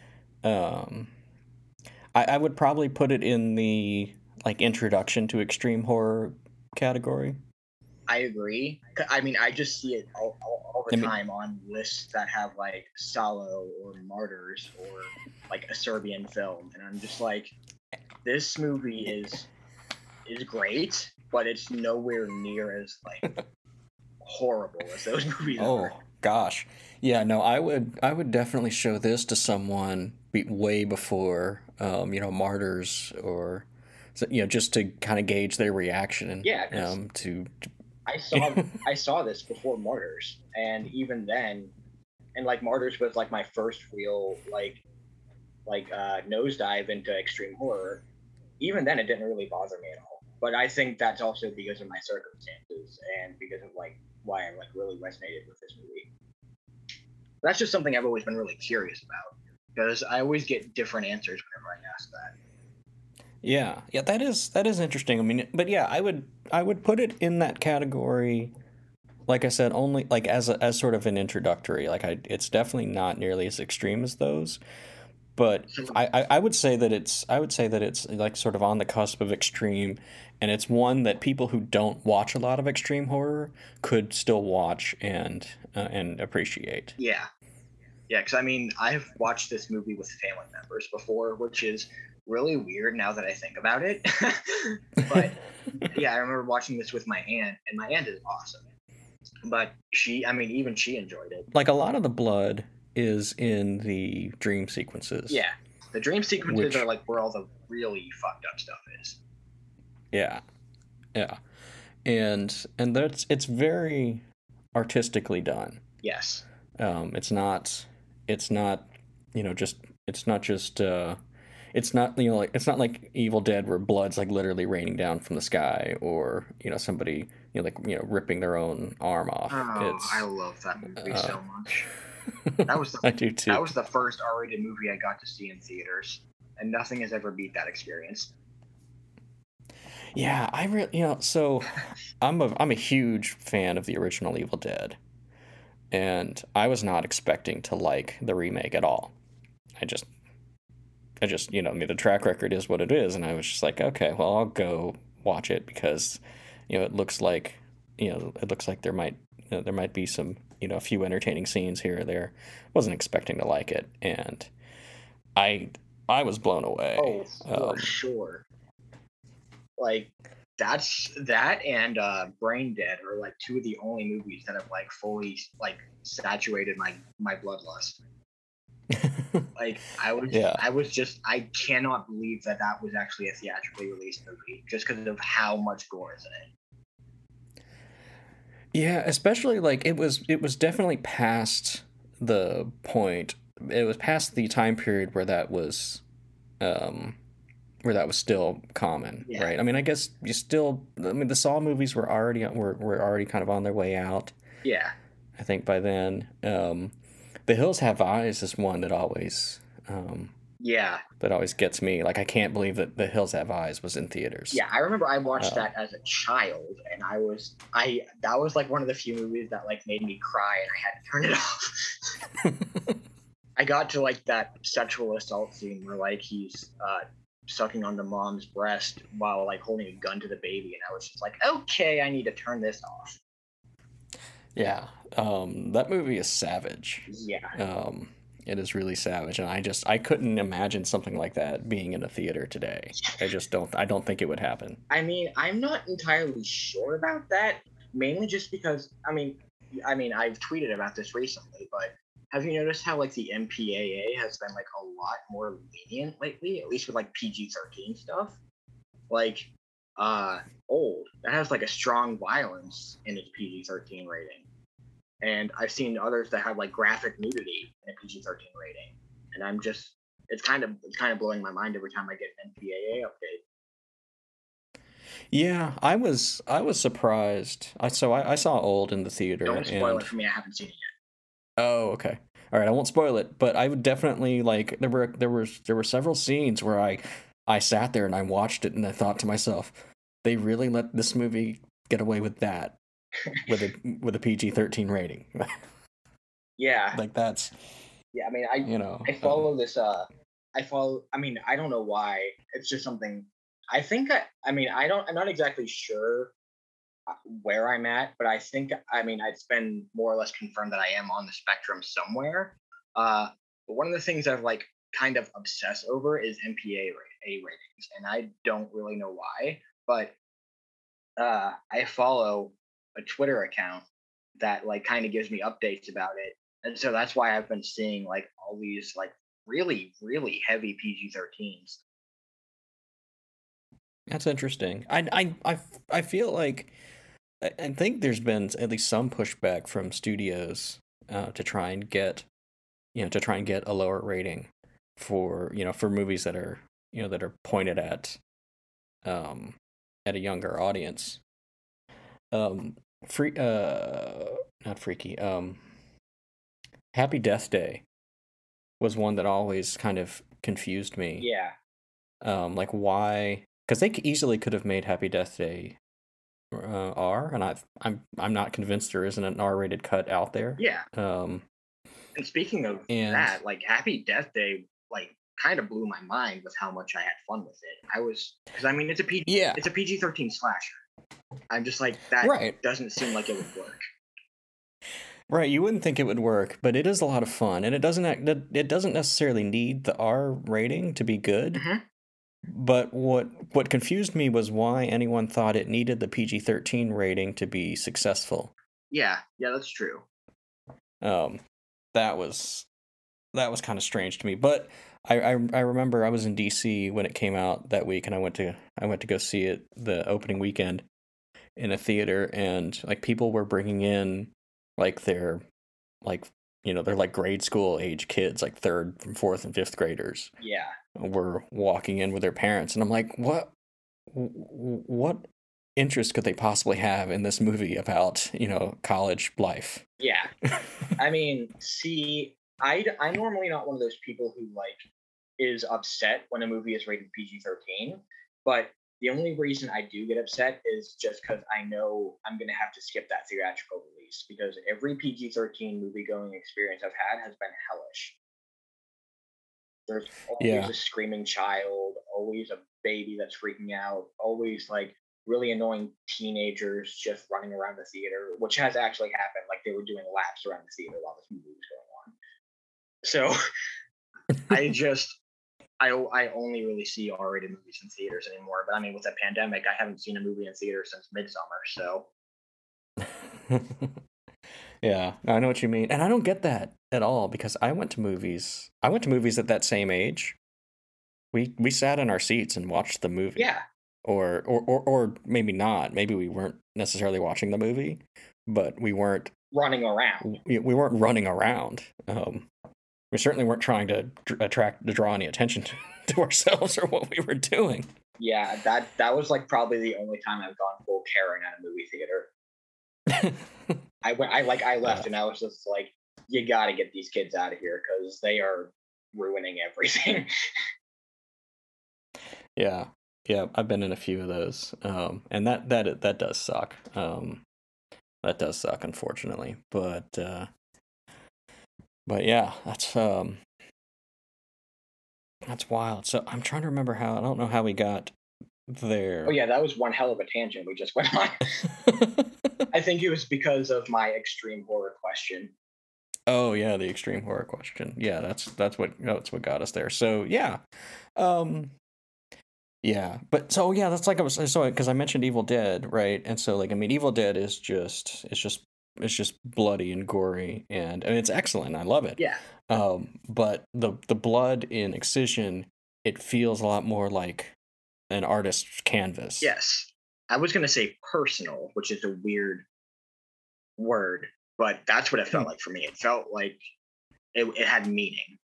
Speaker 1: um, I, I would probably put it in the like introduction to extreme horror category.
Speaker 2: I agree. C- I mean, I just see it all, all, all
Speaker 1: I
Speaker 2: the
Speaker 1: mean,
Speaker 2: time on lists that have like Salo or Martyrs or like a Serbian film, and I'm just like, this movie is is great, but it's nowhere near as like horrible as those movies are.
Speaker 1: oh gosh, yeah, no, I would I would definitely show this to someone be, way before, um, you know, Martyrs or, so- you know, just to kind of gauge their reaction,
Speaker 2: Yeah, because
Speaker 1: um, to,
Speaker 2: I saw I saw this before Martyrs, and even then, and like Martyrs was like my first real like like uh, nosedive into extreme horror. Even then, it didn't really bother me at all. But I think that's also because of my circumstances and because of like why I like really resonated with this movie. That's just something I've always been really curious about because I always get different answers whenever I ask that.
Speaker 1: yeah, yeah, that is that is interesting. I mean, but yeah, I would I would put it in that category. Like I said, only like as a, as sort of an introductory. Like I, it's definitely not nearly as extreme as those. But
Speaker 2: So
Speaker 1: I, I, I would say that it's I would say that it's like sort of on the cusp of extreme, and it's one that people who don't watch a lot of extreme horror could still watch and uh, and appreciate.
Speaker 2: yeah, yeah, because I mean I've watched this movie with family members before, which is really weird now that I think about it. But yeah, I remember watching this with my aunt, and my aunt is awesome. But she, I mean, even she enjoyed it.
Speaker 1: Like a lot of the blood is in the dream sequences,
Speaker 2: Yeah, the dream sequences are
Speaker 1: which
Speaker 2: like where all the really fucked up stuff is.
Speaker 1: yeah, yeah, and and that's it's very artistically done.
Speaker 2: Yes.
Speaker 1: Um, it's not it's not you know just it's not just uh, it's not you know like it's not like Evil Dead where blood's like literally raining down from the sky or you know somebody you know like you know ripping their own arm off.
Speaker 2: Oh, I
Speaker 1: It's
Speaker 2: love that movie
Speaker 1: uh,
Speaker 2: so much. That was the
Speaker 1: I do too.
Speaker 2: that was the first R-rated movie I got to see in theaters, and nothing has ever beat that experience.
Speaker 1: Yeah, I really you know so I'm a I'm a huge fan of the original Evil Dead, and I was not expecting to like the remake at all. I just I just, you know, I mean, the track record is what it is, and I was just like, okay, well, I'll go watch it because, you know, it looks like, you know, it looks like there might, you know, there might be some, you know, a few entertaining scenes here or there. Wasn't expecting to like it, and I, I was blown away.
Speaker 2: Oh, for
Speaker 1: Um,
Speaker 2: sure. Like that's that and uh Brain Dead are like two of the only movies that have like fully like saturated my my bloodlust. Like I was
Speaker 1: yeah,
Speaker 2: I was just I cannot believe that that was actually a theatrically released movie just because of how much gore is in it.
Speaker 1: yeah, especially like it was, it was definitely past the point. It was past the time period where that was, um, where that was still common,
Speaker 2: Yeah.
Speaker 1: right? I mean, I guess you still. I mean, the Saw movies were already were were already kind of on their way out.
Speaker 2: Yeah.
Speaker 1: I think by then, um, The Hills Have Eyes is one that always um,
Speaker 2: Yeah.
Speaker 1: that always gets me. Like, I can't believe that The Hills Have Eyes was in theaters.
Speaker 2: Yeah. I remember I watched
Speaker 1: Um,
Speaker 2: that as a child and I was I that was like one of the few movies that like made me cry and I had to turn it off. I got to like that sexual assault scene where like he's uh sucking on the mom's breast while like holding a gun to the baby and I was just like, okay, I need to turn this off.
Speaker 1: Yeah, um, that movie is savage.
Speaker 2: Yeah.
Speaker 1: Um, it is really savage, and I just I couldn't imagine something like that being in a theater today. I just don't I don't think it would happen.
Speaker 2: I mean, I'm not entirely sure about that, mainly just because I mean, I mean, I've tweeted about this recently, but have you noticed how like the M P A A has been like a lot more lenient lately, at least with like P G thirteen stuff? Like, uh, Old that has like a strong violence in its P G thirteen rating, and I've seen others that have like graphic nudity in a P G thirteen rating, and I'm just it's kind of it's kind of blowing my mind every time I get an M P A A update.
Speaker 1: Yeah, I was I was surprised. I so I, I saw Old in the theater.
Speaker 2: Don't spoil
Speaker 1: and
Speaker 2: it for me. I haven't seen it yet.
Speaker 1: Oh, okay. All right, I won't spoil it, but I would definitely like there were there was there were several scenes where I I sat there and I watched it and I thought to myself, they really let this movie get away with that with a with a P G thirteen rating.
Speaker 2: Yeah.
Speaker 1: Like that's
Speaker 2: Yeah, I mean, I
Speaker 1: you know
Speaker 2: I follow um, this. Uh, I follow. I mean, I don't know why. It's just something. I think. I. I mean, I don't. I'm not exactly sure where I'm at, but I think. I mean, it's been more or less confirmed that I am on the spectrum somewhere. Uh, but one of the things I've like kind of obsess over is M P A A ratings, and I don't really know why. But uh, I follow a Twitter account that like kind of gives me updates about it. And so that's why I've been seeing like all these like really, really heavy P G thirteens.
Speaker 1: That's interesting. I, I, I, I feel like I think there's been at least some pushback from studios uh, to try and get, you know, to try and get a lower rating for you know for movies that are you know that are pointed at, um, at a younger audience. Um, free, uh, not freaky. Um. Happy Death Day was one that always kind of confused me.
Speaker 2: Yeah.
Speaker 1: Um, like why? Because they easily could have made Happy Death Day uh, R, and I, I'm I'm not convinced there isn't an R-rated cut out there.
Speaker 2: Yeah.
Speaker 1: Um,
Speaker 2: and speaking of and, that, like Happy Death Day, like kind of blew my mind with how much I had fun with it. I was because I mean it's a P G yeah it's a P G thirteen slasher. I'm just like that right. doesn't seem like it would work.
Speaker 1: Right, you wouldn't think it would work, but it is a lot of fun, and it doesn't it doesn't necessarily need the R rating to be good.
Speaker 2: Mm-hmm.
Speaker 1: But what what confused me was why anyone thought it needed the P G thirteen rating to be successful.
Speaker 2: Yeah, yeah, that's true.
Speaker 1: Um, that was that was kind of strange to me, but I, I I remember I was in D C when it came out that week, and I went to I went to go see it the opening weekend in a theater, and like people were bringing in. Like they're, like you know, they're like grade school age kids, like third, fourth, and fifth graders.
Speaker 2: Yeah,
Speaker 1: were walking in with their parents, and I'm like, what, what interest could they possibly have in this movie about you know college life?
Speaker 2: Yeah, I mean, see, I I'm normally not one of those people who like is upset when a movie is rated P G thirteen, but the only reason I do get upset is just because I know I'm going to have to skip that theatrical release because every P G thirteen movie-going experience I've had has been hellish. There's always yeah. a screaming child, always a baby that's freaking out, always like really annoying teenagers just running around the theater, which has actually happened. Like they were doing laps around the theater while this movie was going on. So I just... I, I only really see R-rated movies in theaters anymore. But I mean, with the pandemic, I haven't seen a movie in theaters since Midsommar. So,
Speaker 1: yeah, I know what you mean, and I don't get that at all because I went to movies. I went to movies at that same age. We we sat in our seats and watched the movie.
Speaker 2: Yeah.
Speaker 1: Or or or, or maybe not. Maybe we weren't necessarily watching the movie, but we weren't
Speaker 2: running around.
Speaker 1: We, we weren't running around. Um, We certainly weren't trying to dr- attract to draw any attention to, to ourselves or what we were doing.
Speaker 2: Yeah, that that was like probably the only time I've gone full Karen at a movie theater. I went, I like, I left, yeah. and I was just like, "You got to get these kids out of here because they are ruining everything."
Speaker 1: Yeah, yeah, I've been in a few of those, um, and that that that does suck. Um, that does suck, unfortunately, but. Uh, But yeah, that's um that's wild. So I'm trying to remember how I don't know how we got there.
Speaker 2: Oh yeah, that was one hell of a tangent we just went on. I think it was because of my extreme horror question.
Speaker 1: Oh yeah, the extreme horror question. Yeah, that's that's what that's what got us there. So yeah, um, yeah. But so yeah, that's like I was so because I mentioned Evil Dead, right? And so like I mean, Evil Dead is just it's just it's just bloody and gory, and and it's excellent. I love it.
Speaker 2: Yeah.
Speaker 1: Um, but the the blood in Excision, it feels a lot more like an artist's canvas.
Speaker 2: Yes. I was gonna say personal, which is a weird word, but that's what it felt
Speaker 1: Hmm.
Speaker 2: like for me. It felt like it, it had meaning.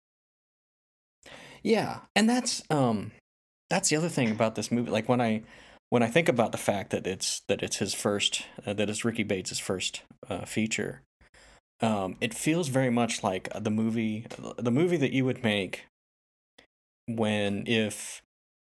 Speaker 1: Yeah, and that's um that's the other thing about this movie. Like when I when I think about the fact that it's that it's his first uh, that it's Ricky Bates' first uh, feature, um, it feels very much like the movie the movie that you would make when if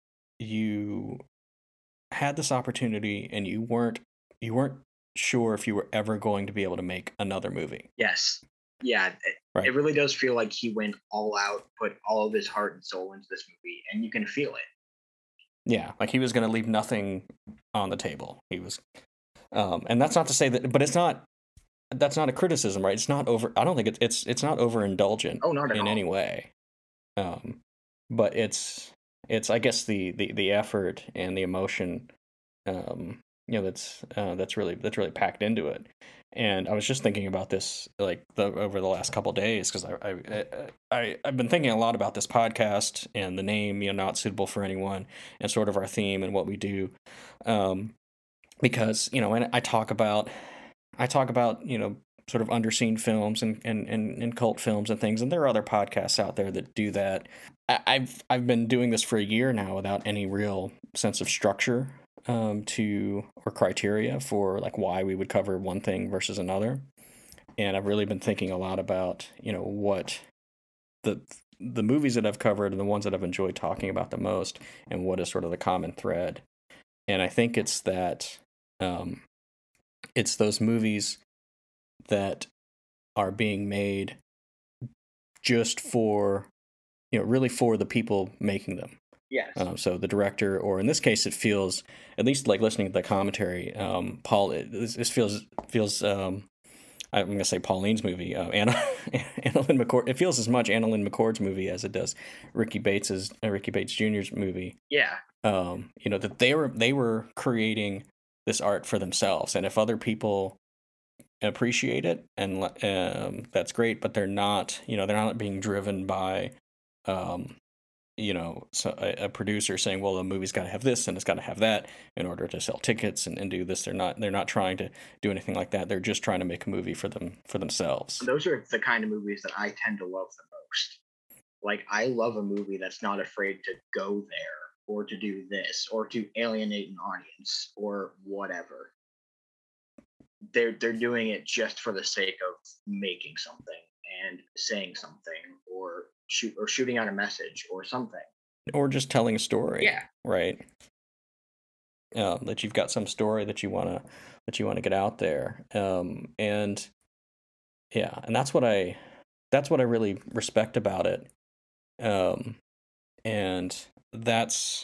Speaker 1: you had this opportunity and you weren't you weren't sure if you were ever going to be able to make another movie,
Speaker 2: Yes. Yeah. It,
Speaker 1: right?
Speaker 2: it really does feel like he went all out, put all of his heart and soul into this movie, and you can feel it.
Speaker 1: Yeah, like he was going to leave nothing on the table. He was, um, and that's not to say that, but it's not that's not a criticism, right? It's not over. I don't think it's it's it's not overindulgent
Speaker 2: Oh, not at
Speaker 1: in
Speaker 2: all.
Speaker 1: any way. Um, but it's it's I guess the the the effort and the emotion, um, you know, that's uh, that's really that's really packed into it. And I was just thinking about this like the, over the last couple days because I, I I I've been thinking a lot about this podcast and the name, you know, not suitable for anyone, and sort of our theme and what we do, um, because you know, and I talk about I talk about, you know, sort of underseen films and, and, and, and cult films and things, and there are other podcasts out there that do that. I, I've I've been doing this for a year now without any real sense of structure um, to or criteria for like why we would cover one thing versus another. And I've really been thinking a lot about, you know, what the the movies that I've covered and the ones that I've enjoyed talking about the most, and what is sort of the common thread. And I think it's that um, it's those movies that are being made just for, you know, really for the people making them.
Speaker 2: Yes.
Speaker 1: Um, so the director, or in this case, it feels, at least like listening to the commentary, um, Paul, it, this, this feels feels. Um, I'm gonna say Pauline's movie, uh, Anna AnnaLynne McCord. It feels as much AnnaLynne McCord's movie as it does Ricky Bates's uh, Ricky Bates Junior's movie.
Speaker 2: Yeah.
Speaker 1: Um, you know that they were they were creating this art for themselves, and if other people appreciate it, and um, that's great, but they're not, you know, they're not being driven by um, you know, so a, a producer saying, well, the movie's got to have this and it's got to have that in order to sell tickets and, and do this. They're not they're not trying to do anything like that. They're just trying to make a movie for them for themselves.
Speaker 2: Those are the kind of movies that I tend to love the most. Like, I love a movie that's not afraid to go there or to do this or to alienate an audience or whatever. They're they're doing it just for the sake of making something and saying something or shoot or shooting out a message or something.
Speaker 1: Or just telling a story.
Speaker 2: Yeah.
Speaker 1: Right. Um, that you've got some story that you wanna that you want to get out there. Um, and yeah, and that's what I that's what I really respect about it. Um, and that's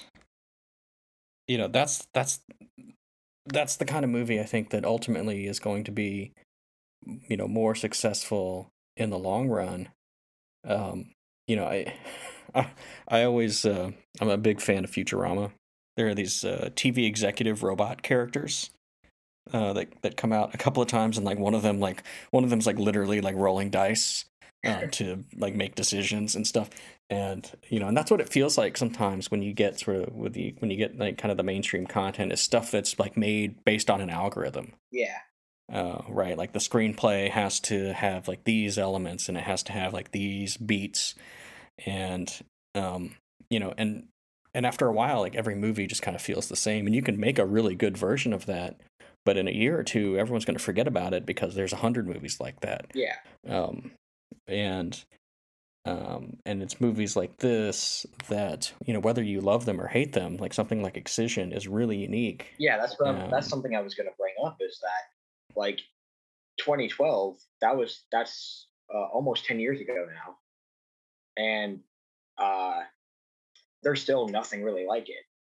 Speaker 1: you know that's that's that's the kind of movie I think that ultimately is going to be, you know, more successful in the long run. Um, you know, I, I, I always, uh, I'm a big fan of Futurama. There are these uh, T V executive robot characters uh, that that come out a couple of times, and like one of them, like one of them's like literally like rolling dice uh, to like make decisions and stuff. And you know, and that's what it feels like sometimes when you get sort of with the when you get like kind of the mainstream content is stuff that's like made based on an algorithm.
Speaker 2: Yeah.
Speaker 1: Uh, right, like the screenplay has to have like these elements and it has to have like these beats, and um, you know, and and after a while, like every movie just kind of feels the same, and you can make a really good version of that, but in a year or two, everyone's going to forget about it because there's a hundred movies like that.
Speaker 2: Yeah.
Speaker 1: Um, and um, and it's movies like this that, you know, whether you love them or hate them, like something like Excision is really unique.
Speaker 2: Yeah, that's what I'm,
Speaker 1: Um,
Speaker 2: that's something I was going to bring up is that like twenty twelve, that was that's uh, almost ten years ago now, and uh, there's still nothing really like it.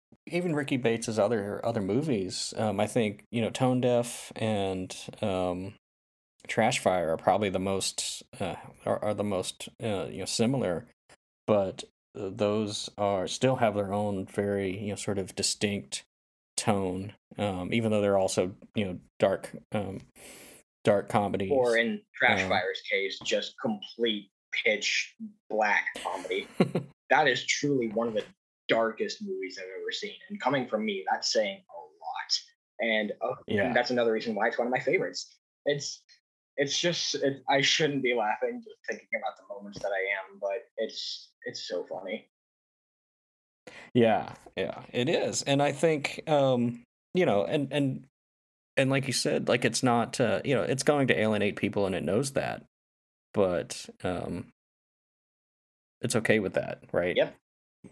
Speaker 1: even Ricky Bates's other other movies. Um, I think you know Tone Deaf and um, Trash Fire are probably the most uh, are, are the most uh, you know similar, but uh, those are still have their own very you know sort of distinct tone. Um, even though they're also you know dark um, dark
Speaker 2: Or
Speaker 1: comedies.
Speaker 2: in Trash
Speaker 1: Um,
Speaker 2: Fire's case, just complete pitch black comedy. That is truly one of the darkest movies I've ever seen. And coming from me, that's saying a lot. And, uh, and
Speaker 1: yeah,
Speaker 2: that's another reason why it's one of my favorites. It's it's just it, I shouldn't be laughing just thinking about the moments that I am, but it's it's so funny.
Speaker 1: yeah, yeah. It is, and I think um, you know, and and and like you said, like it's not uh, you know, it's going to alienate people, and it knows that, but um, it's okay with that, right?
Speaker 2: Yep.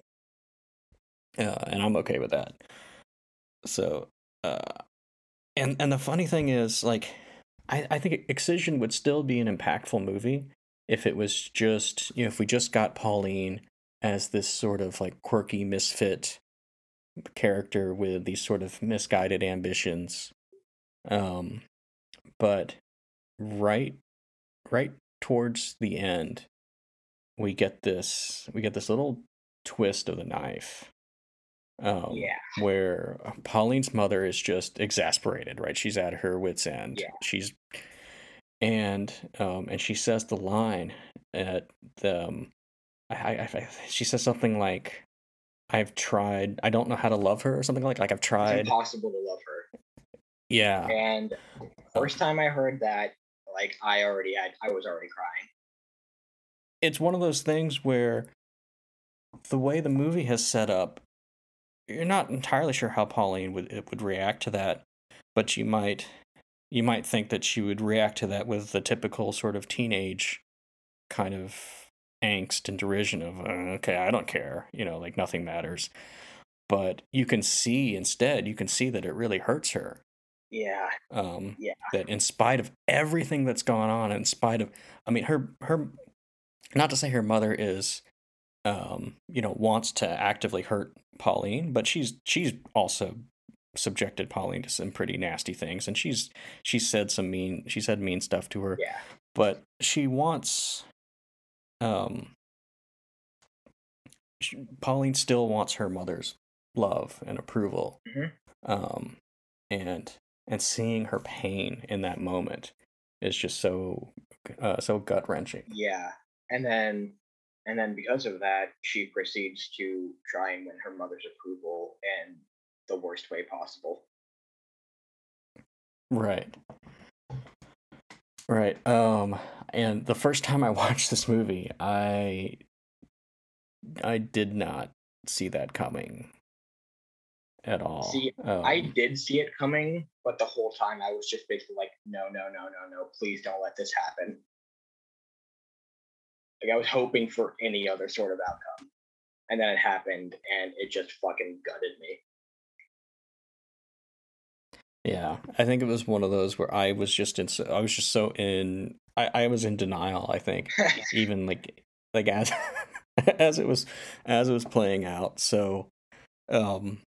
Speaker 1: Uh, and I'm okay with that. So, uh, and and the funny thing is, like, I I think Excision would still be an impactful movie if it was just you know if we just got Pauline as this sort of like quirky misfit character with these sort of misguided ambitions. Um, but right right towards the end, we get this we get this little twist of the knife um,
Speaker 2: Yeah.
Speaker 1: where Pauline's mother is just exasperated, right? She's at her wit's end.
Speaker 2: Yeah.
Speaker 1: She's and um, and she says the line at the um, I, I, I she says something like, "I've tried. I don't know how to love her," or something like like I've
Speaker 2: It's
Speaker 1: tried.
Speaker 2: impossible to love her.
Speaker 1: Yeah.
Speaker 2: And
Speaker 1: Um,
Speaker 2: first time I heard that, like I already had I was already crying.
Speaker 1: it's one of those things where the way the movie has set up, you're not entirely sure how Pauline would it would react to that, but you might you might think that she would react to that with the typical sort of teenage kind of angst and derision of uh, okay, I don't care, you know, like nothing matters. But you can see instead, you can see that it really hurts her.
Speaker 2: Yeah.
Speaker 1: Um,
Speaker 2: Yeah.
Speaker 1: that in spite of everything that's gone on, in spite of, I mean, her her, not to say her mother is um, you know, wants to actively hurt Pauline, but she's she's also subjected Pauline to some pretty nasty things, and she's she said some mean she said mean stuff to her,
Speaker 2: Yeah.
Speaker 1: but she wants um she, Pauline still wants her mother's love and approval,
Speaker 2: Hmm.
Speaker 1: um, and and seeing her pain in that moment is just so uh, so gut wrenching.
Speaker 2: Yeah. And then and then because of that, she proceeds to try and win her mother's approval in the worst way possible.
Speaker 1: Right. Right. Um, and the first time I watched this movie, I I did not see that coming at all.
Speaker 2: See, I
Speaker 1: Um,
Speaker 2: did see it coming, but the whole time I was just basically like, no, no, no, no, no, please don't let this happen. Like I was hoping for any other sort of outcome. And then it happened and it just fucking gutted me.
Speaker 1: yeah, I think it was one of those where I was just in, I was just so in, I, I was in denial, I think, even like, like as, as it was, as it was playing out. So, um,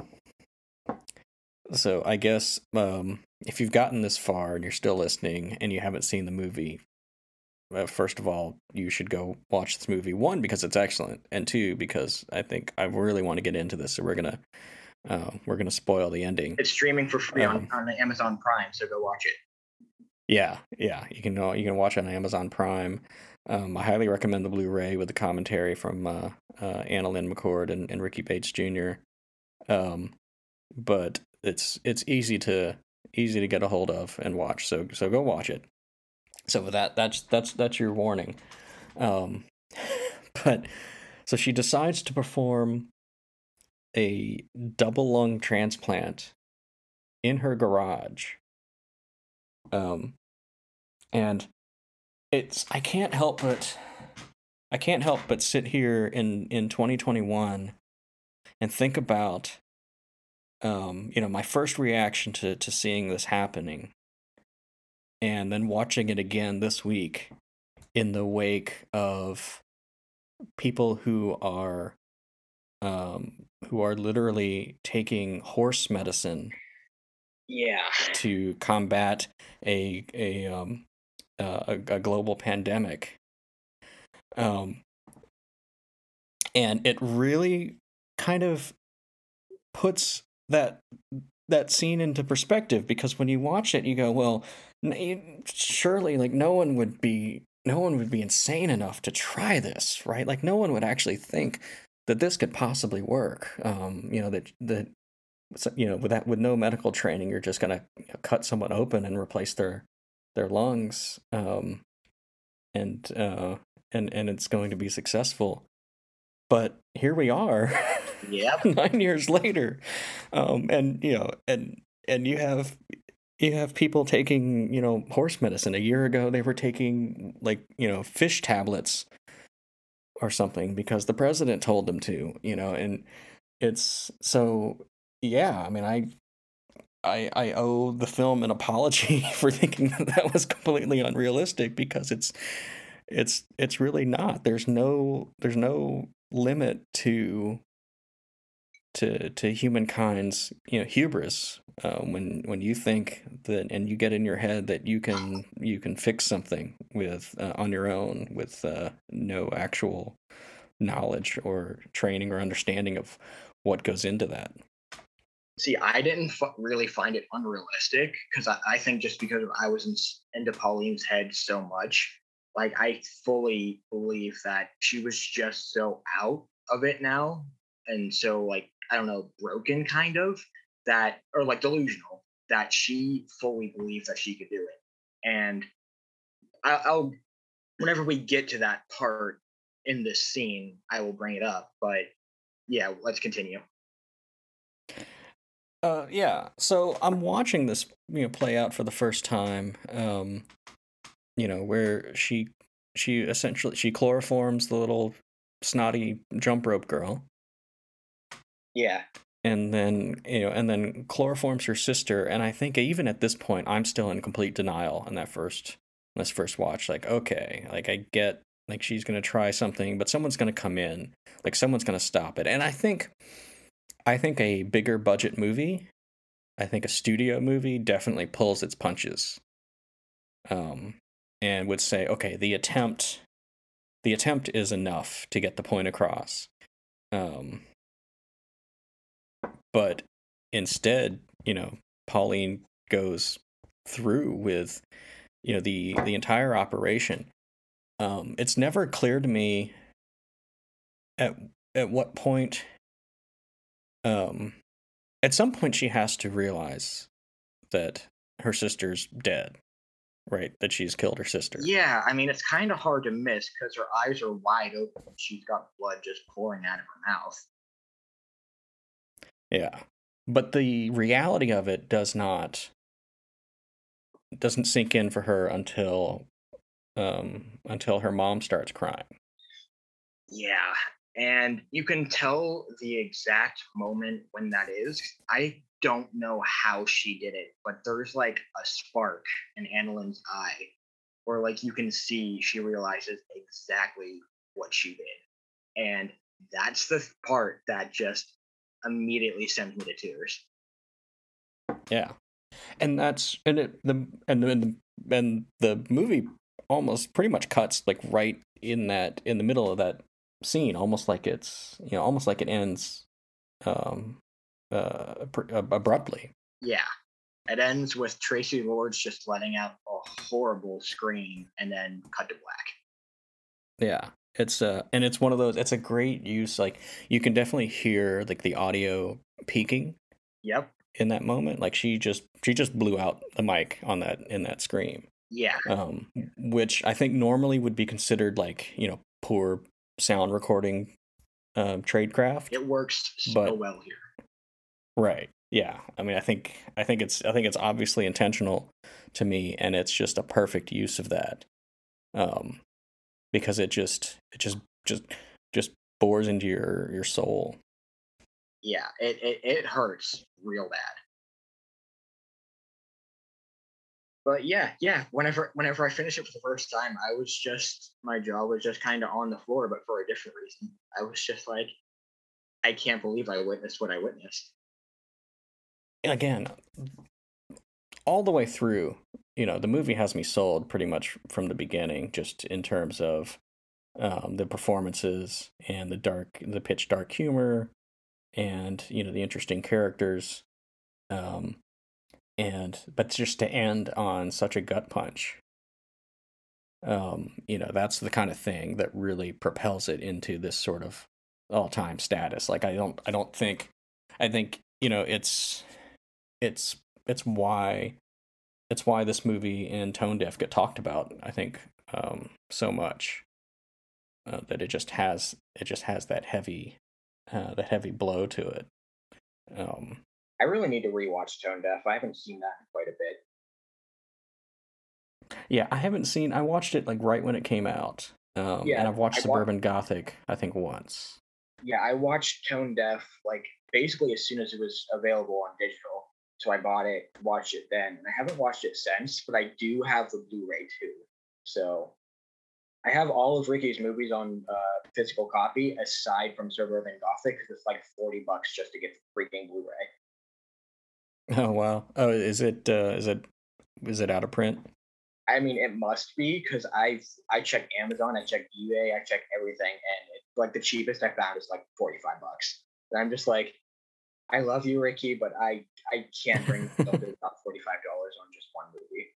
Speaker 1: so I guess, um, if you've gotten this far and you're still listening and you haven't seen the movie, uh, first of all, you should go watch this movie. One, because it's excellent, and two, because I think I really want to get into this. So we're gonna uh, we're gonna spoil the ending.
Speaker 2: It's streaming for free on,
Speaker 1: Um,
Speaker 2: on Amazon Prime, so go watch it.
Speaker 1: yeah, yeah, you can uh, you can watch it on Amazon Prime. Um, I highly recommend the Blu-ray with the commentary from uh, uh, Anna Lynn McCord and, and Ricky Bates Junior Um, but it's it's easy to easy to get a hold of and watch. So so go watch it. So with that, that's that's that's your warning. Um, but so she decides to perform a double lung transplant in her garage. Um, and it's I can't help but I can't help but sit here in in twenty twenty-one and think about um, you know, my first reaction to to seeing this happening and then watching it again this week in the wake of people who are um, who are literally taking horse medicine
Speaker 2: Yeah.
Speaker 1: to combat a a um uh, a, a global pandemic. Um, and it really kind of puts that that scene into perspective, because when you watch it, you go, well, n- you- surely, like, no one would be no one would be insane enough to try this, right? Like, no one would actually think that this could possibly work. Um, you know that that so- you know with that, with no medical training, you're just gonna, you know, cut someone open and replace their their lungs, um, and uh, and and it's going to be successful. But here we are,
Speaker 2: Yep.
Speaker 1: nine years later, um, and you know, and and you have you have people taking, you know, horse medicine. A year ago, they were taking, like, you know, fish tablets or something because the president told them to. You know, and it's so, yeah. I mean, I I I owe the film an apology for thinking that that was completely unrealistic, because it's it's it's really not. There's no there's no limit to to to humankind's, you know, hubris, uh, when when you think that, and you get in your head that you can you can fix something with, uh, on your own, with, uh, no actual knowledge or training or understanding of what goes into that.
Speaker 2: See, I didn't f- really find it unrealistic because I, I think just because I was in, s- into Pauline's head so much, like I fully believe that she was just so out of it now, and so like I don't know, broken kind of, that, or like delusional, that she fully believed that she could do it. And I, I'll whenever we get to that part in this scene, I will bring it up. But yeah, let's continue.
Speaker 1: Uh, yeah. So I'm watching this, you know, play out for the first time. Um, you know, where she she essentially she chloroforms the little snotty jump rope girl,
Speaker 2: Yeah.
Speaker 1: and then, you know, and then chloroforms her sister. And I think even at this point, I'm still in complete denial in that first this first watch. Like, okay, like I get, like, she's gonna try something, but someone's gonna come in, like someone's gonna stop it. And I think I think a bigger budget movie, I think a studio movie definitely pulls its punches, um, and would say, okay, the attempt the attempt is enough to get the point across. Um, but instead, you know, Pauline goes through with, you know, the the entire operation. Um, it's never clear to me at at what point. Um, at some point, she has to realize that her sister's dead, right? That she's killed her sister.
Speaker 2: Yeah, I mean, it's kind of hard to miss because her eyes are wide open and she's got blood just pouring out of her mouth.
Speaker 1: Yeah, but the reality of it does not doesn't sink in for her until um until her mom starts crying.
Speaker 2: Yeah, and you can tell the exact moment when that is. I don't know how she did it, but there's like a spark in Annalyn's eye where like you can see she realizes exactly what she did. And that's the part that just immediately sends me to tears.
Speaker 1: Yeah, and that's and it the and the and the movie almost pretty much cuts, like, right in that in the middle of that scene, almost like it's, you know, almost like it ends, um uh pr- ab- abruptly.
Speaker 2: Yeah. It ends with Tracy Lords just letting out a horrible scream and then cut to black.
Speaker 1: Yeah. It's uh and it's one of those, it's a great use, like, you can definitely hear, like, the audio peaking
Speaker 2: Yep.
Speaker 1: in that moment. Like, she just she just blew out the mic on that in that scream.
Speaker 2: Yeah.
Speaker 1: Um which I think normally would be considered, like, you know, poor sound recording, um tradecraft.
Speaker 2: It works so
Speaker 1: But
Speaker 2: well here.
Speaker 1: right. Yeah. I mean, I think I think it's I think it's obviously intentional to me, and it's just a perfect use of that. Um because it just it just just just bores into your your soul.
Speaker 2: Yeah. It, it, it hurts real bad. But yeah, yeah. Whenever whenever I finished it for the first time, I was just my jaw was just kind of on the floor, but for a different reason. I was just like, I can't believe I witnessed what I witnessed.
Speaker 1: Again, all the way through, you know, the movie has me sold pretty much from the beginning, just in terms of um, the performances and the dark, the pitch dark humor, and you know the interesting characters. Um, and but just to end on such a gut punch, um, you know, that's the kind of thing that really propels it into this sort of all-time status. Like I don't, I don't think, I think you know it's it's it's why it's why this movie and Tone Deaf get talked about. I think um, so much uh, that it just has it just has that heavy uh, that heavy blow to it. Um,
Speaker 2: I really need to rewatch Tone Deaf. I haven't seen that in quite a bit.
Speaker 1: yeah, I haven't seen. I watched it like right when it came out, um, and
Speaker 2: Yeah,
Speaker 1: I've watched
Speaker 2: I wa-
Speaker 1: Suburban Gothic I think once.
Speaker 2: yeah, I watched Tone Deaf like basically as soon as it was available on digital. So I bought it, watched it then, and I haven't watched it since. But I do have the Blu-ray too. So I have all of Ricky's movies on uh, physical copy, aside from Suburban Gothic, because it's like forty bucks just to get the freaking Blu-ray.
Speaker 1: Oh wow! Oh, is it uh, is it is it out of print?
Speaker 2: I mean, it must be because I I check Amazon, I check eBay, I check everything, and it, like the cheapest I found is like forty-five bucks. And I'm just like, I love you, Ricky, but I I can't bring myself to about forty-five dollars on just one movie.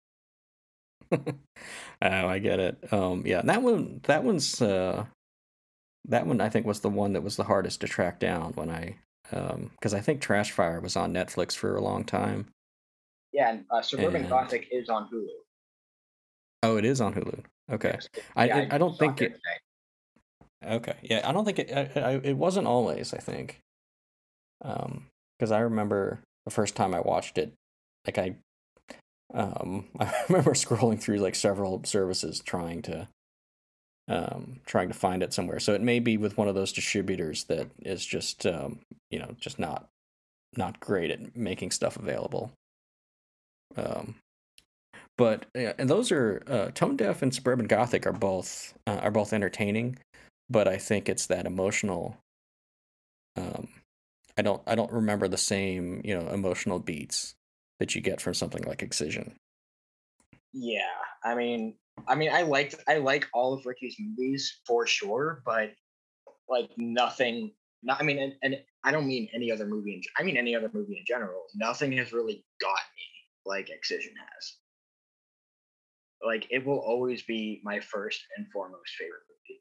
Speaker 1: Oh, I get it. Um, yeah, that one that one's uh, that one I think was the one that was the hardest to track down when I um, because I think Trash Fire was on Netflix for a long time,
Speaker 2: Yeah, and uh, Suburban
Speaker 1: and
Speaker 2: Gothic is on Hulu.
Speaker 1: oh, it is on Hulu. Okay,
Speaker 2: Yes,
Speaker 1: I
Speaker 2: yeah, I
Speaker 1: it, I don't
Speaker 2: saw it
Speaker 1: think
Speaker 2: there
Speaker 1: it.
Speaker 2: today.
Speaker 1: Okay, yeah, I don't think it. I, I, it wasn't always. I think, um, because I remember the first time I watched it, like I, um, I remember scrolling through like several services trying to, um, trying to find it somewhere. So it may be with one of those distributors that is just, um, you know, just not not great at making stuff available. Um, but yeah, and those are uh, Tone Deaf and Suburban Gothic are both uh, are both entertaining, but I think it's that emotional. Um, I don't I don't remember the same you know emotional beats that you get from something like Excision.
Speaker 2: Yeah, I mean, I mean, I liked I like all of Ricky's movies for sure, but like nothing. Not, I mean, and, and I don't mean any other movie. In, I mean any other movie in general. Nothing has really got me like Excision has. Like it will always be my first and foremost favorite movie.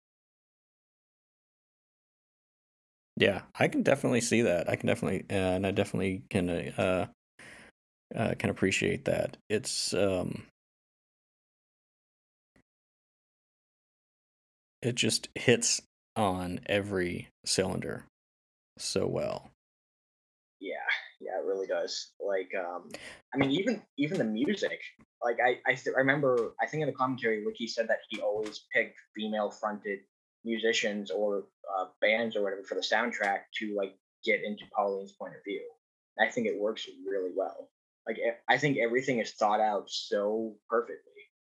Speaker 1: Yeah, I can definitely see that. I can definitely uh, and I definitely can uh, uh can appreciate that. It's um it just hits on every cylinder so well.
Speaker 2: Yeah, yeah, it really does. Like, um, I mean, even even the music. Like, I I, th- I remember, I think in the commentary, Ricky said that he always picked female fronted musicians or uh, bands or whatever for the soundtrack to like get into Pauline's point of view. I think it works really well. Like, e- I think everything is thought out so perfectly.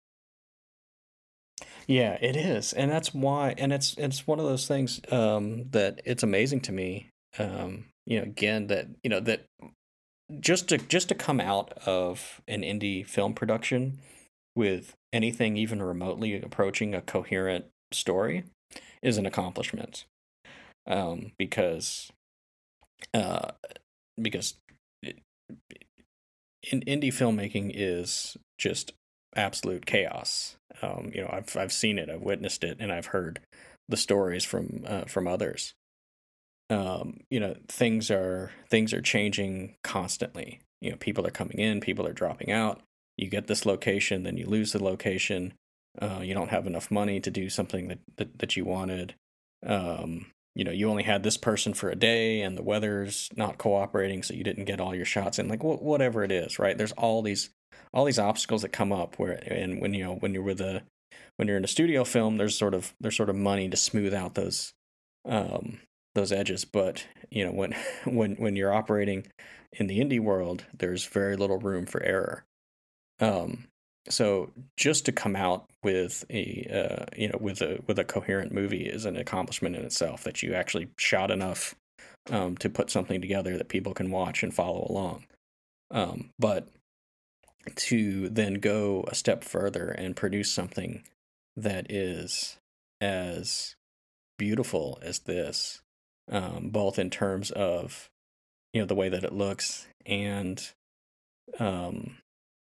Speaker 1: Yeah, it is, and that's why, and it's it's one of those things um, that it's amazing to me. Um, you know, again, that you know that just to just to come out of an indie film production with anything even remotely approaching a coherent story is an accomplishment. Um, because uh, because it, in indie filmmaking is just absolute chaos. Um, you know, I've I've seen it, I've witnessed it, and I've heard the stories from uh, from others. Um, you know, things are things are changing constantly. You know, people are coming in, people are dropping out. You get this location, then you lose the location. Uh, you don't have enough money to do something that that, that you wanted. Um, you know, you only had this person for a day, and the weather's not cooperating, so you didn't get all your shots in. Like wh- whatever it is, right? There's all these all these obstacles that come up where, and when you know when you're with a when you're in a studio film, there's sort of there's sort of money to smooth out those um, those edges. But you know when when when you're operating in the indie world, there's very little room for error. Um, so just to come out with a uh, you know with a with a coherent movie is an accomplishment in itself. That you actually shot enough um, to put something together that people can watch and follow along. Um, but to then go a step further and produce something that is as beautiful as this, um, both in terms of you know the way that it looks and um,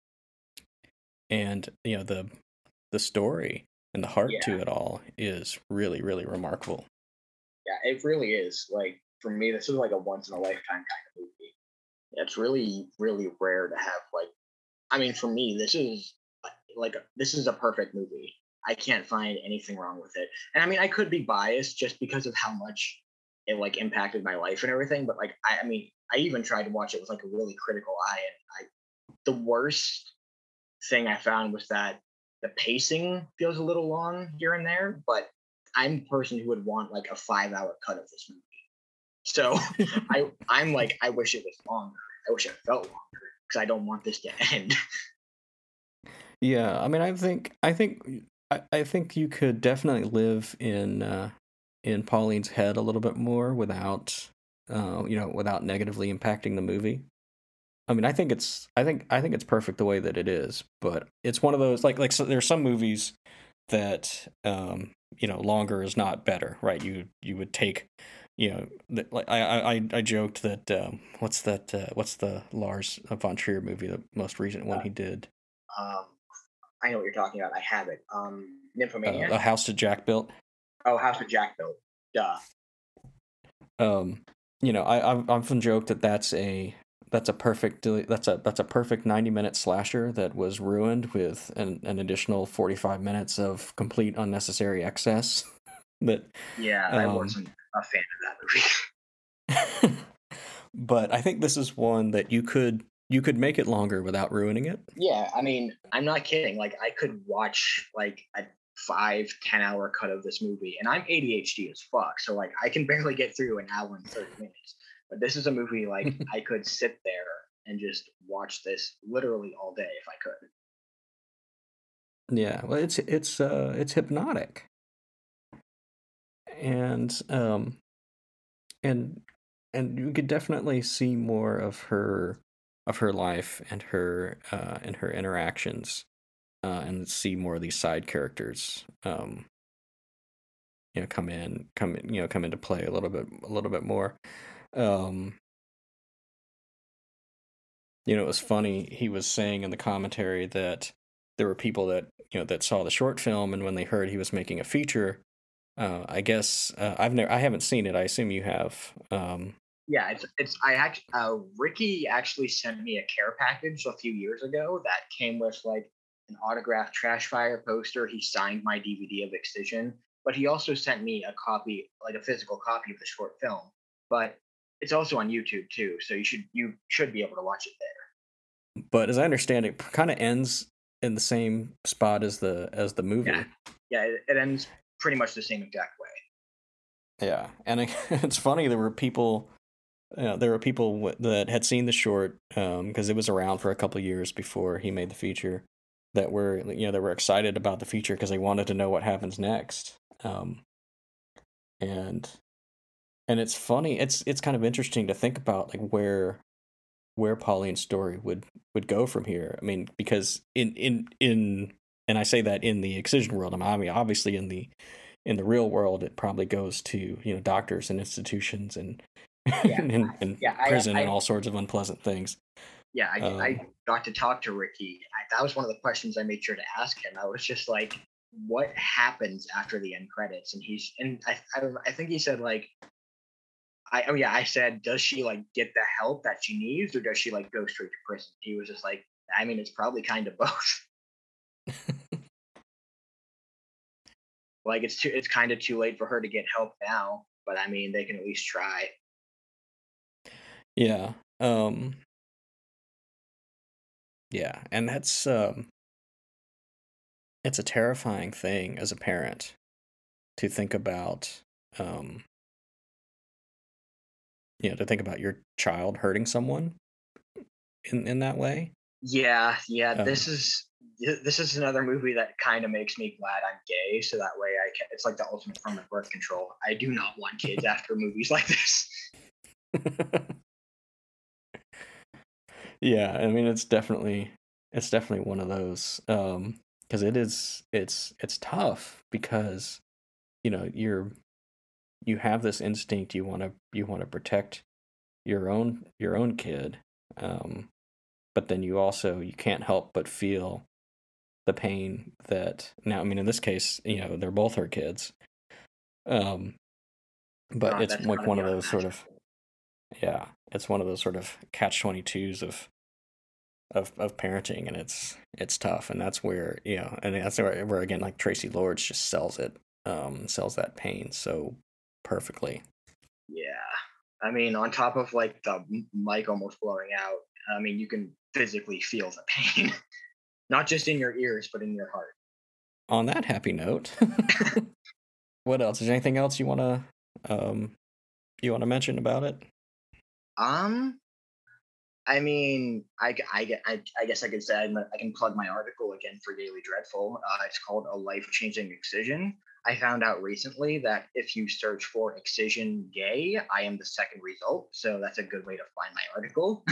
Speaker 1: and you know the the story and the heart
Speaker 2: Yeah,
Speaker 1: to it all is really really remarkable.
Speaker 2: yeah, it really is. Like for me, this is like a once in a lifetime kind of movie. It's really, really rare to have like. I mean, for me, this is uh, like a- this is a perfect movie. I can't find anything wrong with it. And I mean, I could be biased just because of how much it like impacted my life and everything. But like, I, I mean, I even tried to watch it with like a really critical eye, and I the worst thing I found was that the pacing feels a little long here and there, but I'm a person who would want like a five hour cut of this movie. So I I'm like I wish it was longer. I wish it felt longer because I don't want this to end.
Speaker 1: Yeah, I mean, I think I think I, I think you could definitely live in uh, in Pauline's head a little bit more without uh, you know without negatively impacting the movie. I mean, I think it's I think I think it's perfect the way that it is, but it's one of those like like so there's some movies that um you know longer is not better, right? You you would take you know the, like I I I I joked that um what's that uh, what's the Lars von Trier movie, the most recent one he did,
Speaker 2: um, I know what you're talking about. I have it. Um,
Speaker 1: uh,
Speaker 2: Nymphomaniac.
Speaker 1: A House that Jack Built.
Speaker 2: Oh, House of Jack built. Duh.
Speaker 1: Um, you know, I I've often joked that that's a that's a perfect that's a that's a perfect ninety minute slasher that was ruined with an, an additional forty-five minutes of complete unnecessary excess. that
Speaker 2: Yeah, I
Speaker 1: um
Speaker 2: wasn't a fan of that movie.
Speaker 1: but I think this is one that you could you could make it longer without ruining it.
Speaker 2: Yeah, I mean, I'm not kidding. Like, I could watch like a five, ten hour cut of this movie, and I'm A D H D as fuck. So like, I can barely get through an hour and thirty minutes. But this is a movie like I could sit there and just watch this literally all day if I could.
Speaker 1: Yeah, well it's it's uh it's hypnotic. And um and and you could definitely see more of her of her life and her uh and her interactions, uh and see more of these side characters um you know come in come in, you know come into play a little bit a little bit more. um you know it was funny, he was saying in the commentary that there were people that you know that saw the short film, and when they heard he was making a feature, uh I guess uh, I've never I haven't seen it, I assume you have. um
Speaker 2: Yeah, it's it's I actually uh, Ricky actually sent me a care package a few years ago that came with like an autographed Trash Fire poster. He signed my D V D of Excision, but he also sent me a copy, like a physical copy of the short film. But it's also on YouTube too, so you should you should be able to watch it there.
Speaker 1: but as I understand it, kind of ends in the same spot as the as the
Speaker 2: Yeah,
Speaker 1: movie.
Speaker 2: yeah, it, it ends pretty much the same exact way.
Speaker 1: Yeah, and it, it's funny, there were people, you know, there were people w- that had seen the short, um because it was around for a couple of years before he made the feature, that were you know that were excited about the feature because they wanted to know what happens next. um and and it's funny, it's it's kind of interesting to think about like where where Pauline's story would would go from here. I mean, because in in in and I say that in the Excision world, I mean obviously in the in the real world it probably goes to you know doctors and institutions and
Speaker 2: Yeah,
Speaker 1: and, and
Speaker 2: yeah, I
Speaker 1: prison and
Speaker 2: I
Speaker 1: all sorts of unpleasant things.
Speaker 2: yeah, I,
Speaker 1: Um,
Speaker 2: I got to talk to Ricky. I, that was one of the questions I made sure to ask him. I was just like, "What happens after the end credits?" And he's and I I, I think he said like, I oh yeah, I said, "Does she like get the help that she needs, or does she like go straight to prison?" He was just like, "I mean, it's probably kind of both. Like it's too it's kind of too late for her to get help now, but I mean, they can at least try."
Speaker 1: yeah, um, yeah, and that's um, it's a terrifying thing as a parent to think about. Um, you know, to think about your child hurting someone in in that way.
Speaker 2: Yeah, yeah.
Speaker 1: Uh,
Speaker 2: This is. th- this is another movie that kind of makes me glad I'm gay, so that way I can. It's like the ultimate form of birth control. I do not want kids after movies like this.
Speaker 1: Yeah, I mean it's definitely it's definitely one of those um because it is it's it's tough because you know you're you have this instinct you want to you want to protect your own your own kid, um but then you also you can't help but feel the pain that now I mean in this case you know they're both her kids, um but
Speaker 2: God,
Speaker 1: it's
Speaker 2: that's
Speaker 1: like
Speaker 2: gotta
Speaker 1: one
Speaker 2: be
Speaker 1: of those sort of
Speaker 2: unimaginable.
Speaker 1: yeah it's one of those sort of catch twenty-twos of of of parenting, and it's it's tough, and that's where you know and that's where, where again like Tracy Lords just sells it, um sells that pain so perfectly.
Speaker 2: Yeah. I mean, on top of like the m- mic almost blowing out, I mean, you can physically feel the pain, not just in your ears, but in your heart.
Speaker 1: On that happy note, what else is there anything else you want to um you want to mention about it?
Speaker 2: Um, I mean, I, g- I, g- I, I guess I could say I'm a- I can plug my article again for Daily Dreadful. Uh, it's called A Life Changing Excision. I found out recently that if you search for excision gay, I am the second result. So that's a good way to find my article.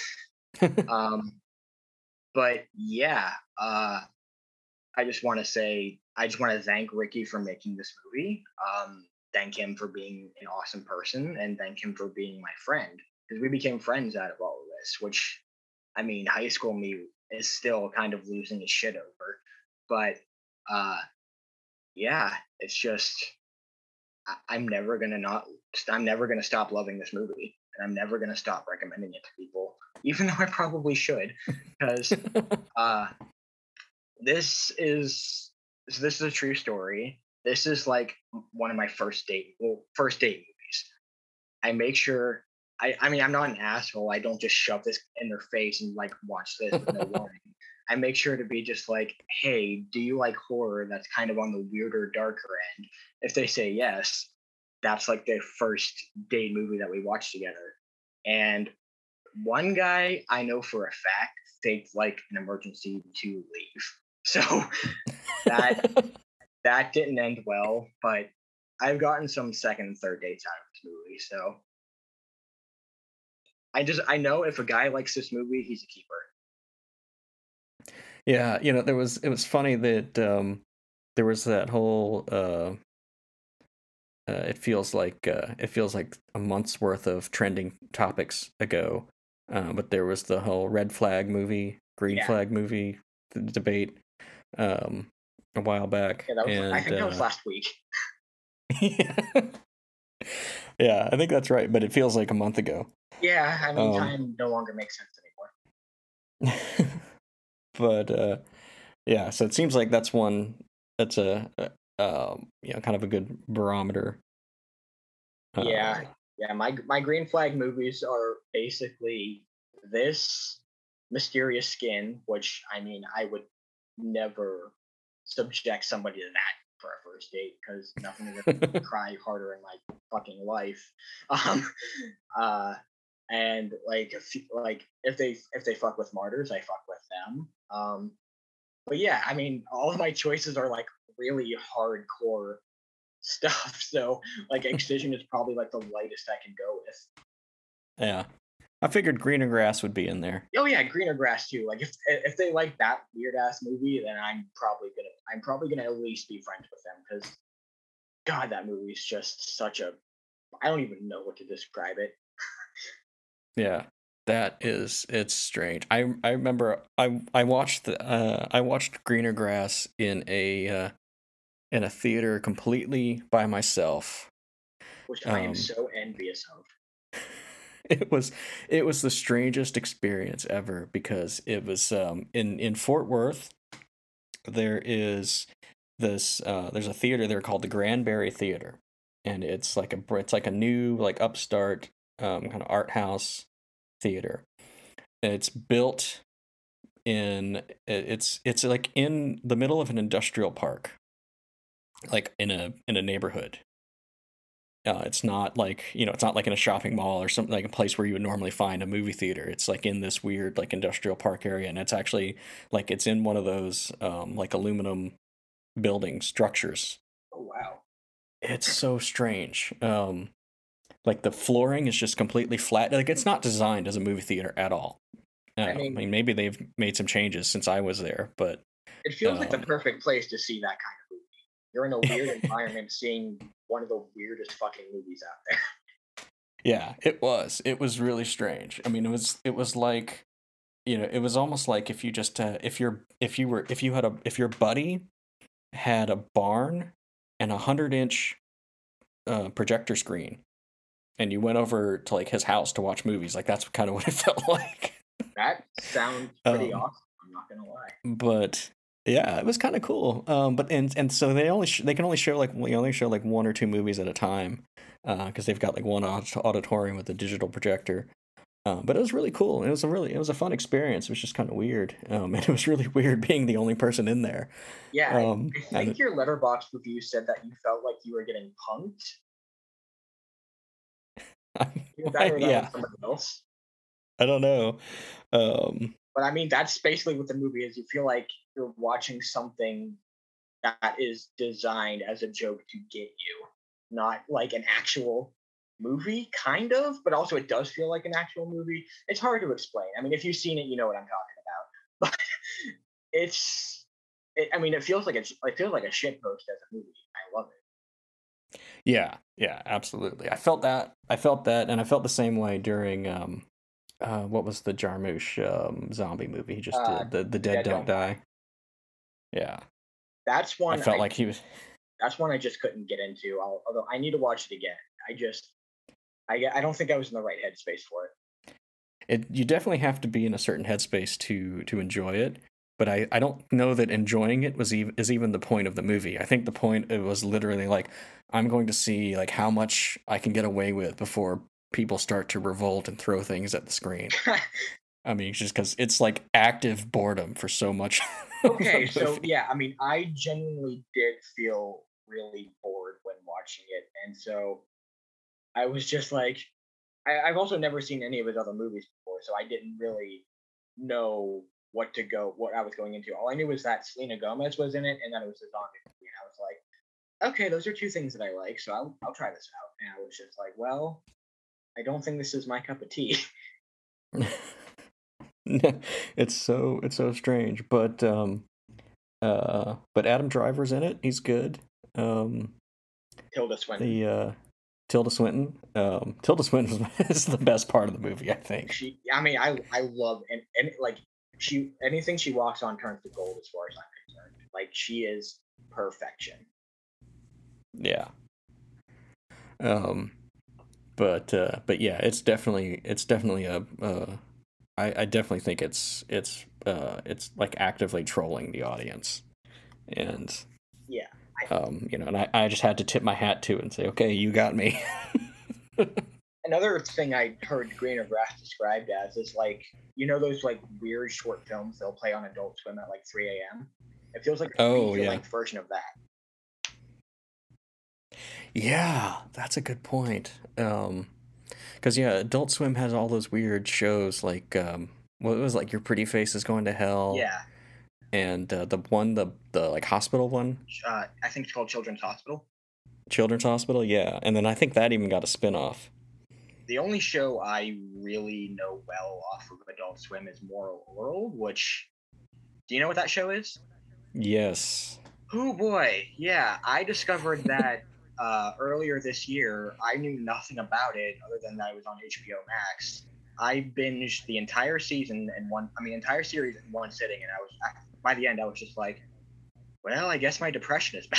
Speaker 2: um, but yeah, uh, I just want to say, I just want to thank Ricky for making this movie. Um, thank him for being an awesome person, and thank him for being my friend because we became friends out of all of this. Which, I mean, high school me is still kind of losing his shit over, but uh, yeah, it's just I, I'm never gonna not. I'm never gonna stop loving this movie, and I'm never gonna stop recommending it to people, even though I probably should, because uh, this is this is a true story. This is like one of my first date well first date movies. I make sure I I mean I'm not an asshole. I don't just shove this in their face and like watch this with no warning. I make sure to be just like, hey, do you like horror that's kind of on the weirder, darker end? If they say yes, that's like the first date movie that we watch together. And one guy I know for a fact faked like an emergency to leave. So that that didn't end well, but I've gotten some second and third dates out of this movie. So I just I know if a guy likes this movie, he's a keeper.
Speaker 1: Yeah, you know there was it was funny that um there was that whole uh uh, it feels like uh, it feels like a month's worth of trending topics ago. Uh, but there was the whole red flag movie, green
Speaker 2: Yeah.
Speaker 1: flag movie th- debate um, a while back,
Speaker 2: Yeah, that was I
Speaker 1: and
Speaker 2: think that was
Speaker 1: uh,
Speaker 2: last week.
Speaker 1: yeah, yeah, I think that's right. But it feels like a month ago.
Speaker 2: Yeah, I mean
Speaker 1: Um,
Speaker 2: time no longer makes sense anymore.
Speaker 1: but uh, yeah, so it seems like that's one that's a, a um, you know kind of a good barometer.
Speaker 2: Yeah.
Speaker 1: Uh,
Speaker 2: Yeah, my my green flag movies are basically this Mysterious Skin, which I mean I would never subject somebody to that for a first date because nothing has ever made me cry harder in my fucking life. Um, uh, and like if like if they if they fuck with martyrs, I fuck with them. Um, but yeah, I mean, all of my choices are like really hardcore stuff. So like Excision is probably like the lightest I can go with.
Speaker 1: yeah, I figured greener grass would be in there.
Speaker 2: Oh yeah, Greener Grass too. Like if if they like that weird ass movie, then I'm probably gonna I'm probably gonna at least be friends with them because God, that movie is just such a I don't even know what to describe it.
Speaker 1: Yeah, that is it's strange. I I remember I I watched the uh I watched Greener Grass in a uh in a theater completely by myself.
Speaker 2: Which I am
Speaker 1: Um
Speaker 2: so envious of.
Speaker 1: it was it was the strangest experience ever because it was um in in Fort Worth there is this uh there's a theater there called the Granbury Theater, and it's like a br- it's like a new like upstart um kind of art house theater. It's built in it's it's like in the middle of an industrial park, like in a in a neighborhood. Uh, it's not like, you know, it's not like in a shopping mall or something, like a place where you would normally find a movie theater. It's like in this weird like industrial park area, and it's actually like it's in one of those um, like aluminum building structures.
Speaker 2: Oh wow.
Speaker 1: It's so strange. Um, like the flooring is just completely flat. Like it's not designed as a movie theater at all. Um,
Speaker 2: I
Speaker 1: I
Speaker 2: mean,
Speaker 1: mean, maybe they've made some changes since I was there, but
Speaker 2: it feels like the
Speaker 1: um,
Speaker 2: perfect place to see that kind of movie. You're in a weird environment seeing one of the weirdest fucking movies out there.
Speaker 1: yeah, it was. It was really strange. I mean, it was it was like, you know, it was almost like if you just uh, if you're if you were if you had a if your buddy had a barn and a hundred inch uh, projector screen, and you went over to like his house to watch movies. Like that's kind of what it felt like.
Speaker 2: That sounds pretty
Speaker 1: Um,
Speaker 2: awesome. I'm not gonna lie.
Speaker 1: but yeah, it was kind of cool. Um, but and and so they only sh- they can only show like they only show like one or two movies at a time, because they've got like one aud- auditorium with a digital projector. Uh, but it was really cool. It was a really it was a fun experience. It was just kind of weird, um, and it was really weird being the only person in there.
Speaker 2: Yeah, I,
Speaker 1: Um,
Speaker 2: I
Speaker 1: and
Speaker 2: think your letterbox review said that you felt like you were getting punked. Either that or that
Speaker 1: yeah,
Speaker 2: was somebody else.
Speaker 1: I don't know. Um,
Speaker 2: But I mean, that's basically what the movie is. You feel like you're watching something that is designed as a joke to get you, not like an actual movie, kind of, but also it does feel like an actual movie. It's hard to explain. I mean, if you've seen it, you know what I'm talking about. But it's, it, I mean, it feels like it's, it feels like a shit post as a movie. I love it.
Speaker 1: yeah, yeah, absolutely. I felt that. I felt that, and I felt the same way during um, uh, what was the Jarmusch um, zombie movie he just
Speaker 2: Uh,
Speaker 1: did? The The
Speaker 2: The
Speaker 1: Dead
Speaker 2: Dead
Speaker 1: Don't
Speaker 2: Don't Die.
Speaker 1: Die. Yeah,
Speaker 2: That's
Speaker 1: I
Speaker 2: one
Speaker 1: felt
Speaker 2: I,
Speaker 1: like he was.
Speaker 2: that's one I just couldn't get into. I'll, although I need to watch it again. I just, I, I don't think I was in the right headspace for it.
Speaker 1: It you definitely have to be in a certain headspace to to enjoy it. But I, I don't know that enjoying it was even is even the point of the movie. I think the point it was literally like I'm going to see like how much I can get away with before people start to revolt and throw things at the screen. I mean, just because it's like active boredom for so much. of the
Speaker 2: Okay, so
Speaker 1: movie.
Speaker 2: yeah, I mean, I genuinely did feel really bored when watching it, and so I was just like, I, I've also never seen any of his other movies before, so I didn't really know what to go, what I was going into. All I knew was that Selena Gomez was in it, and that it was a zombie movie, and I was like, okay, those are two things that I like, so I'll I'll try this out. And I was just like, well, I don't think this is my cup of tea.
Speaker 1: It's so it's so strange, but um uh but Adam Driver's in it. He's good. Um
Speaker 2: Tilda Swinton.
Speaker 1: the uh Tilda Swinton. Um Tilda Swinton is the best part of the movie, I think.
Speaker 2: She, I mean, I I love and and like she anything she walks on turns to gold as far as I'm concerned. Like she is perfection.
Speaker 1: Yeah. Um but uh but yeah, it's definitely it's definitely a uh I I definitely think it's it's uh it's like actively trolling the audience. And
Speaker 2: Yeah. I,
Speaker 1: um you know, and I I just had to tip my hat to it and say, "Okay, you got me."
Speaker 2: another thing I heard Greener Grass described as is like you know those like weird short films they'll play on Adult Swim at like three a m. It feels like a
Speaker 1: Oh,
Speaker 2: feature
Speaker 1: yeah.
Speaker 2: length version of that.
Speaker 1: Yeah, that's a good point. Um, because yeah, Adult Swim has all those weird shows like um, what was like Your Pretty Face is Going to Hell,
Speaker 2: Yeah.
Speaker 1: and uh, the one the the like hospital one,
Speaker 2: Uh, I think it's called Children's Hospital.
Speaker 1: Children's Hospital. Yeah, and then I think that even got a spin-off.
Speaker 2: The only show I really know well off of Adult Swim is Moral World, which do you know what that show is?
Speaker 1: Yes.
Speaker 2: Oh boy, yeah. I discovered that uh, earlier this year. I knew nothing about it other than that it was on H B O Max. I binged the entire season in one, I mean, entire series in one sitting, and I was by the end, I was just like, well, I guess my depression is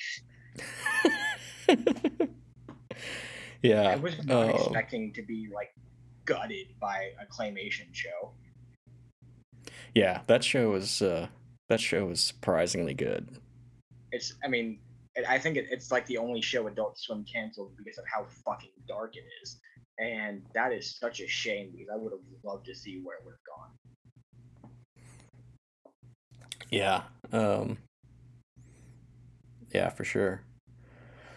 Speaker 2: back.
Speaker 1: Yeah.
Speaker 2: I was not
Speaker 1: Um,
Speaker 2: expecting to be like gutted by a claymation show.
Speaker 1: yeah, that show was uh, that show was surprisingly good.
Speaker 2: It's, I mean, it, I think it, it's like the only show Adult Swim canceled because of how fucking dark it is, and that is such a shame because I would have loved to see where it would have gone.
Speaker 1: Yeah. Um, yeah, for sure.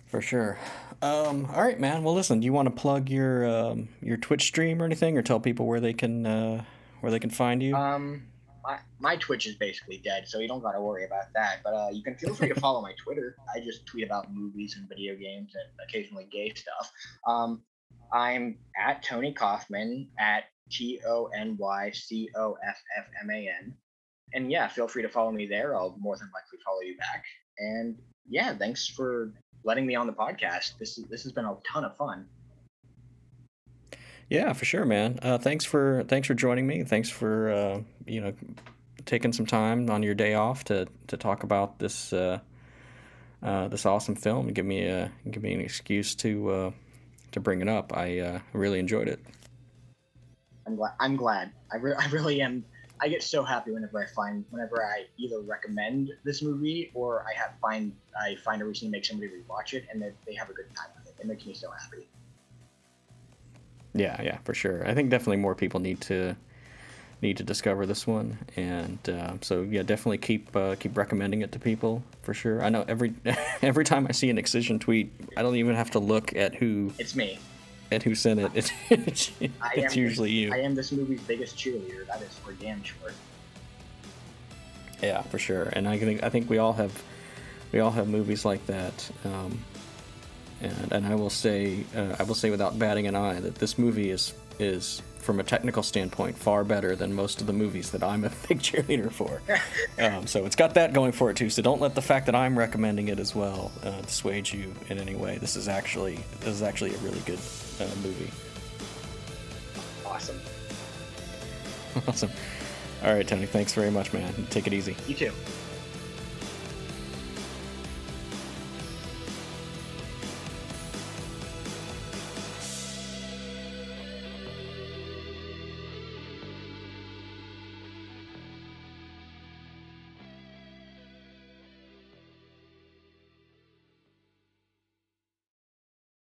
Speaker 1: For sure. Um, all right, man. Well, listen. Do you want to plug your um, your Twitch stream or anything, or tell people where they can uh, where they can find you?
Speaker 2: Um, my, my Twitch is basically dead, so you don't got to worry about that. But uh, you can feel free to follow my Twitter. I just tweet about movies and video games and occasionally gay stuff. Um, I'm at Tony Kaufman at T O N Y C O F F M A N. And yeah, feel free to follow me there. I'll more than likely follow you back. And yeah, thanks for letting me on the podcast. This is this has been a ton of fun.
Speaker 1: Yeah, for sure, man. Uh, thanks for thanks for joining me. Thanks for uh, you know taking some time on your day off to, to talk about this uh, uh, this awesome film and give me a give me an excuse to uh, to bring it up. I uh, really enjoyed it.
Speaker 2: I'm glad. I'm glad. I, re- I really am. I get so happy whenever I find whenever I either recommend this movie or I have find I find a reason to make somebody rewatch it and that they have a good time with it. It makes me so happy.
Speaker 1: Yeah, yeah, for sure. I think definitely more people need to need to discover this one, and uh, so yeah, definitely keep uh, keep recommending it to people for sure. I know every every time I see an Excision tweet, I don't even have to look at who
Speaker 2: It's me.
Speaker 1: at who sent it. It's it's, it's usually you.
Speaker 2: I am this movie's biggest cheerleader. That is for damn sure.
Speaker 1: Yeah, for sure. And I think I think we all have we all have movies like that. Um, and and I will say uh, I will say without batting an eye that this movie is is from a technical standpoint far better than most of the movies that I'm a big cheerleader for. um, so it's got that going for it too. So don't let the fact that I'm recommending it as well uh, dissuade you in any way. This is actually this is actually a really good uh, movie.
Speaker 2: Awesome.
Speaker 1: Awesome. All right, Tony. Thanks very much, man. Take it easy.
Speaker 2: You too.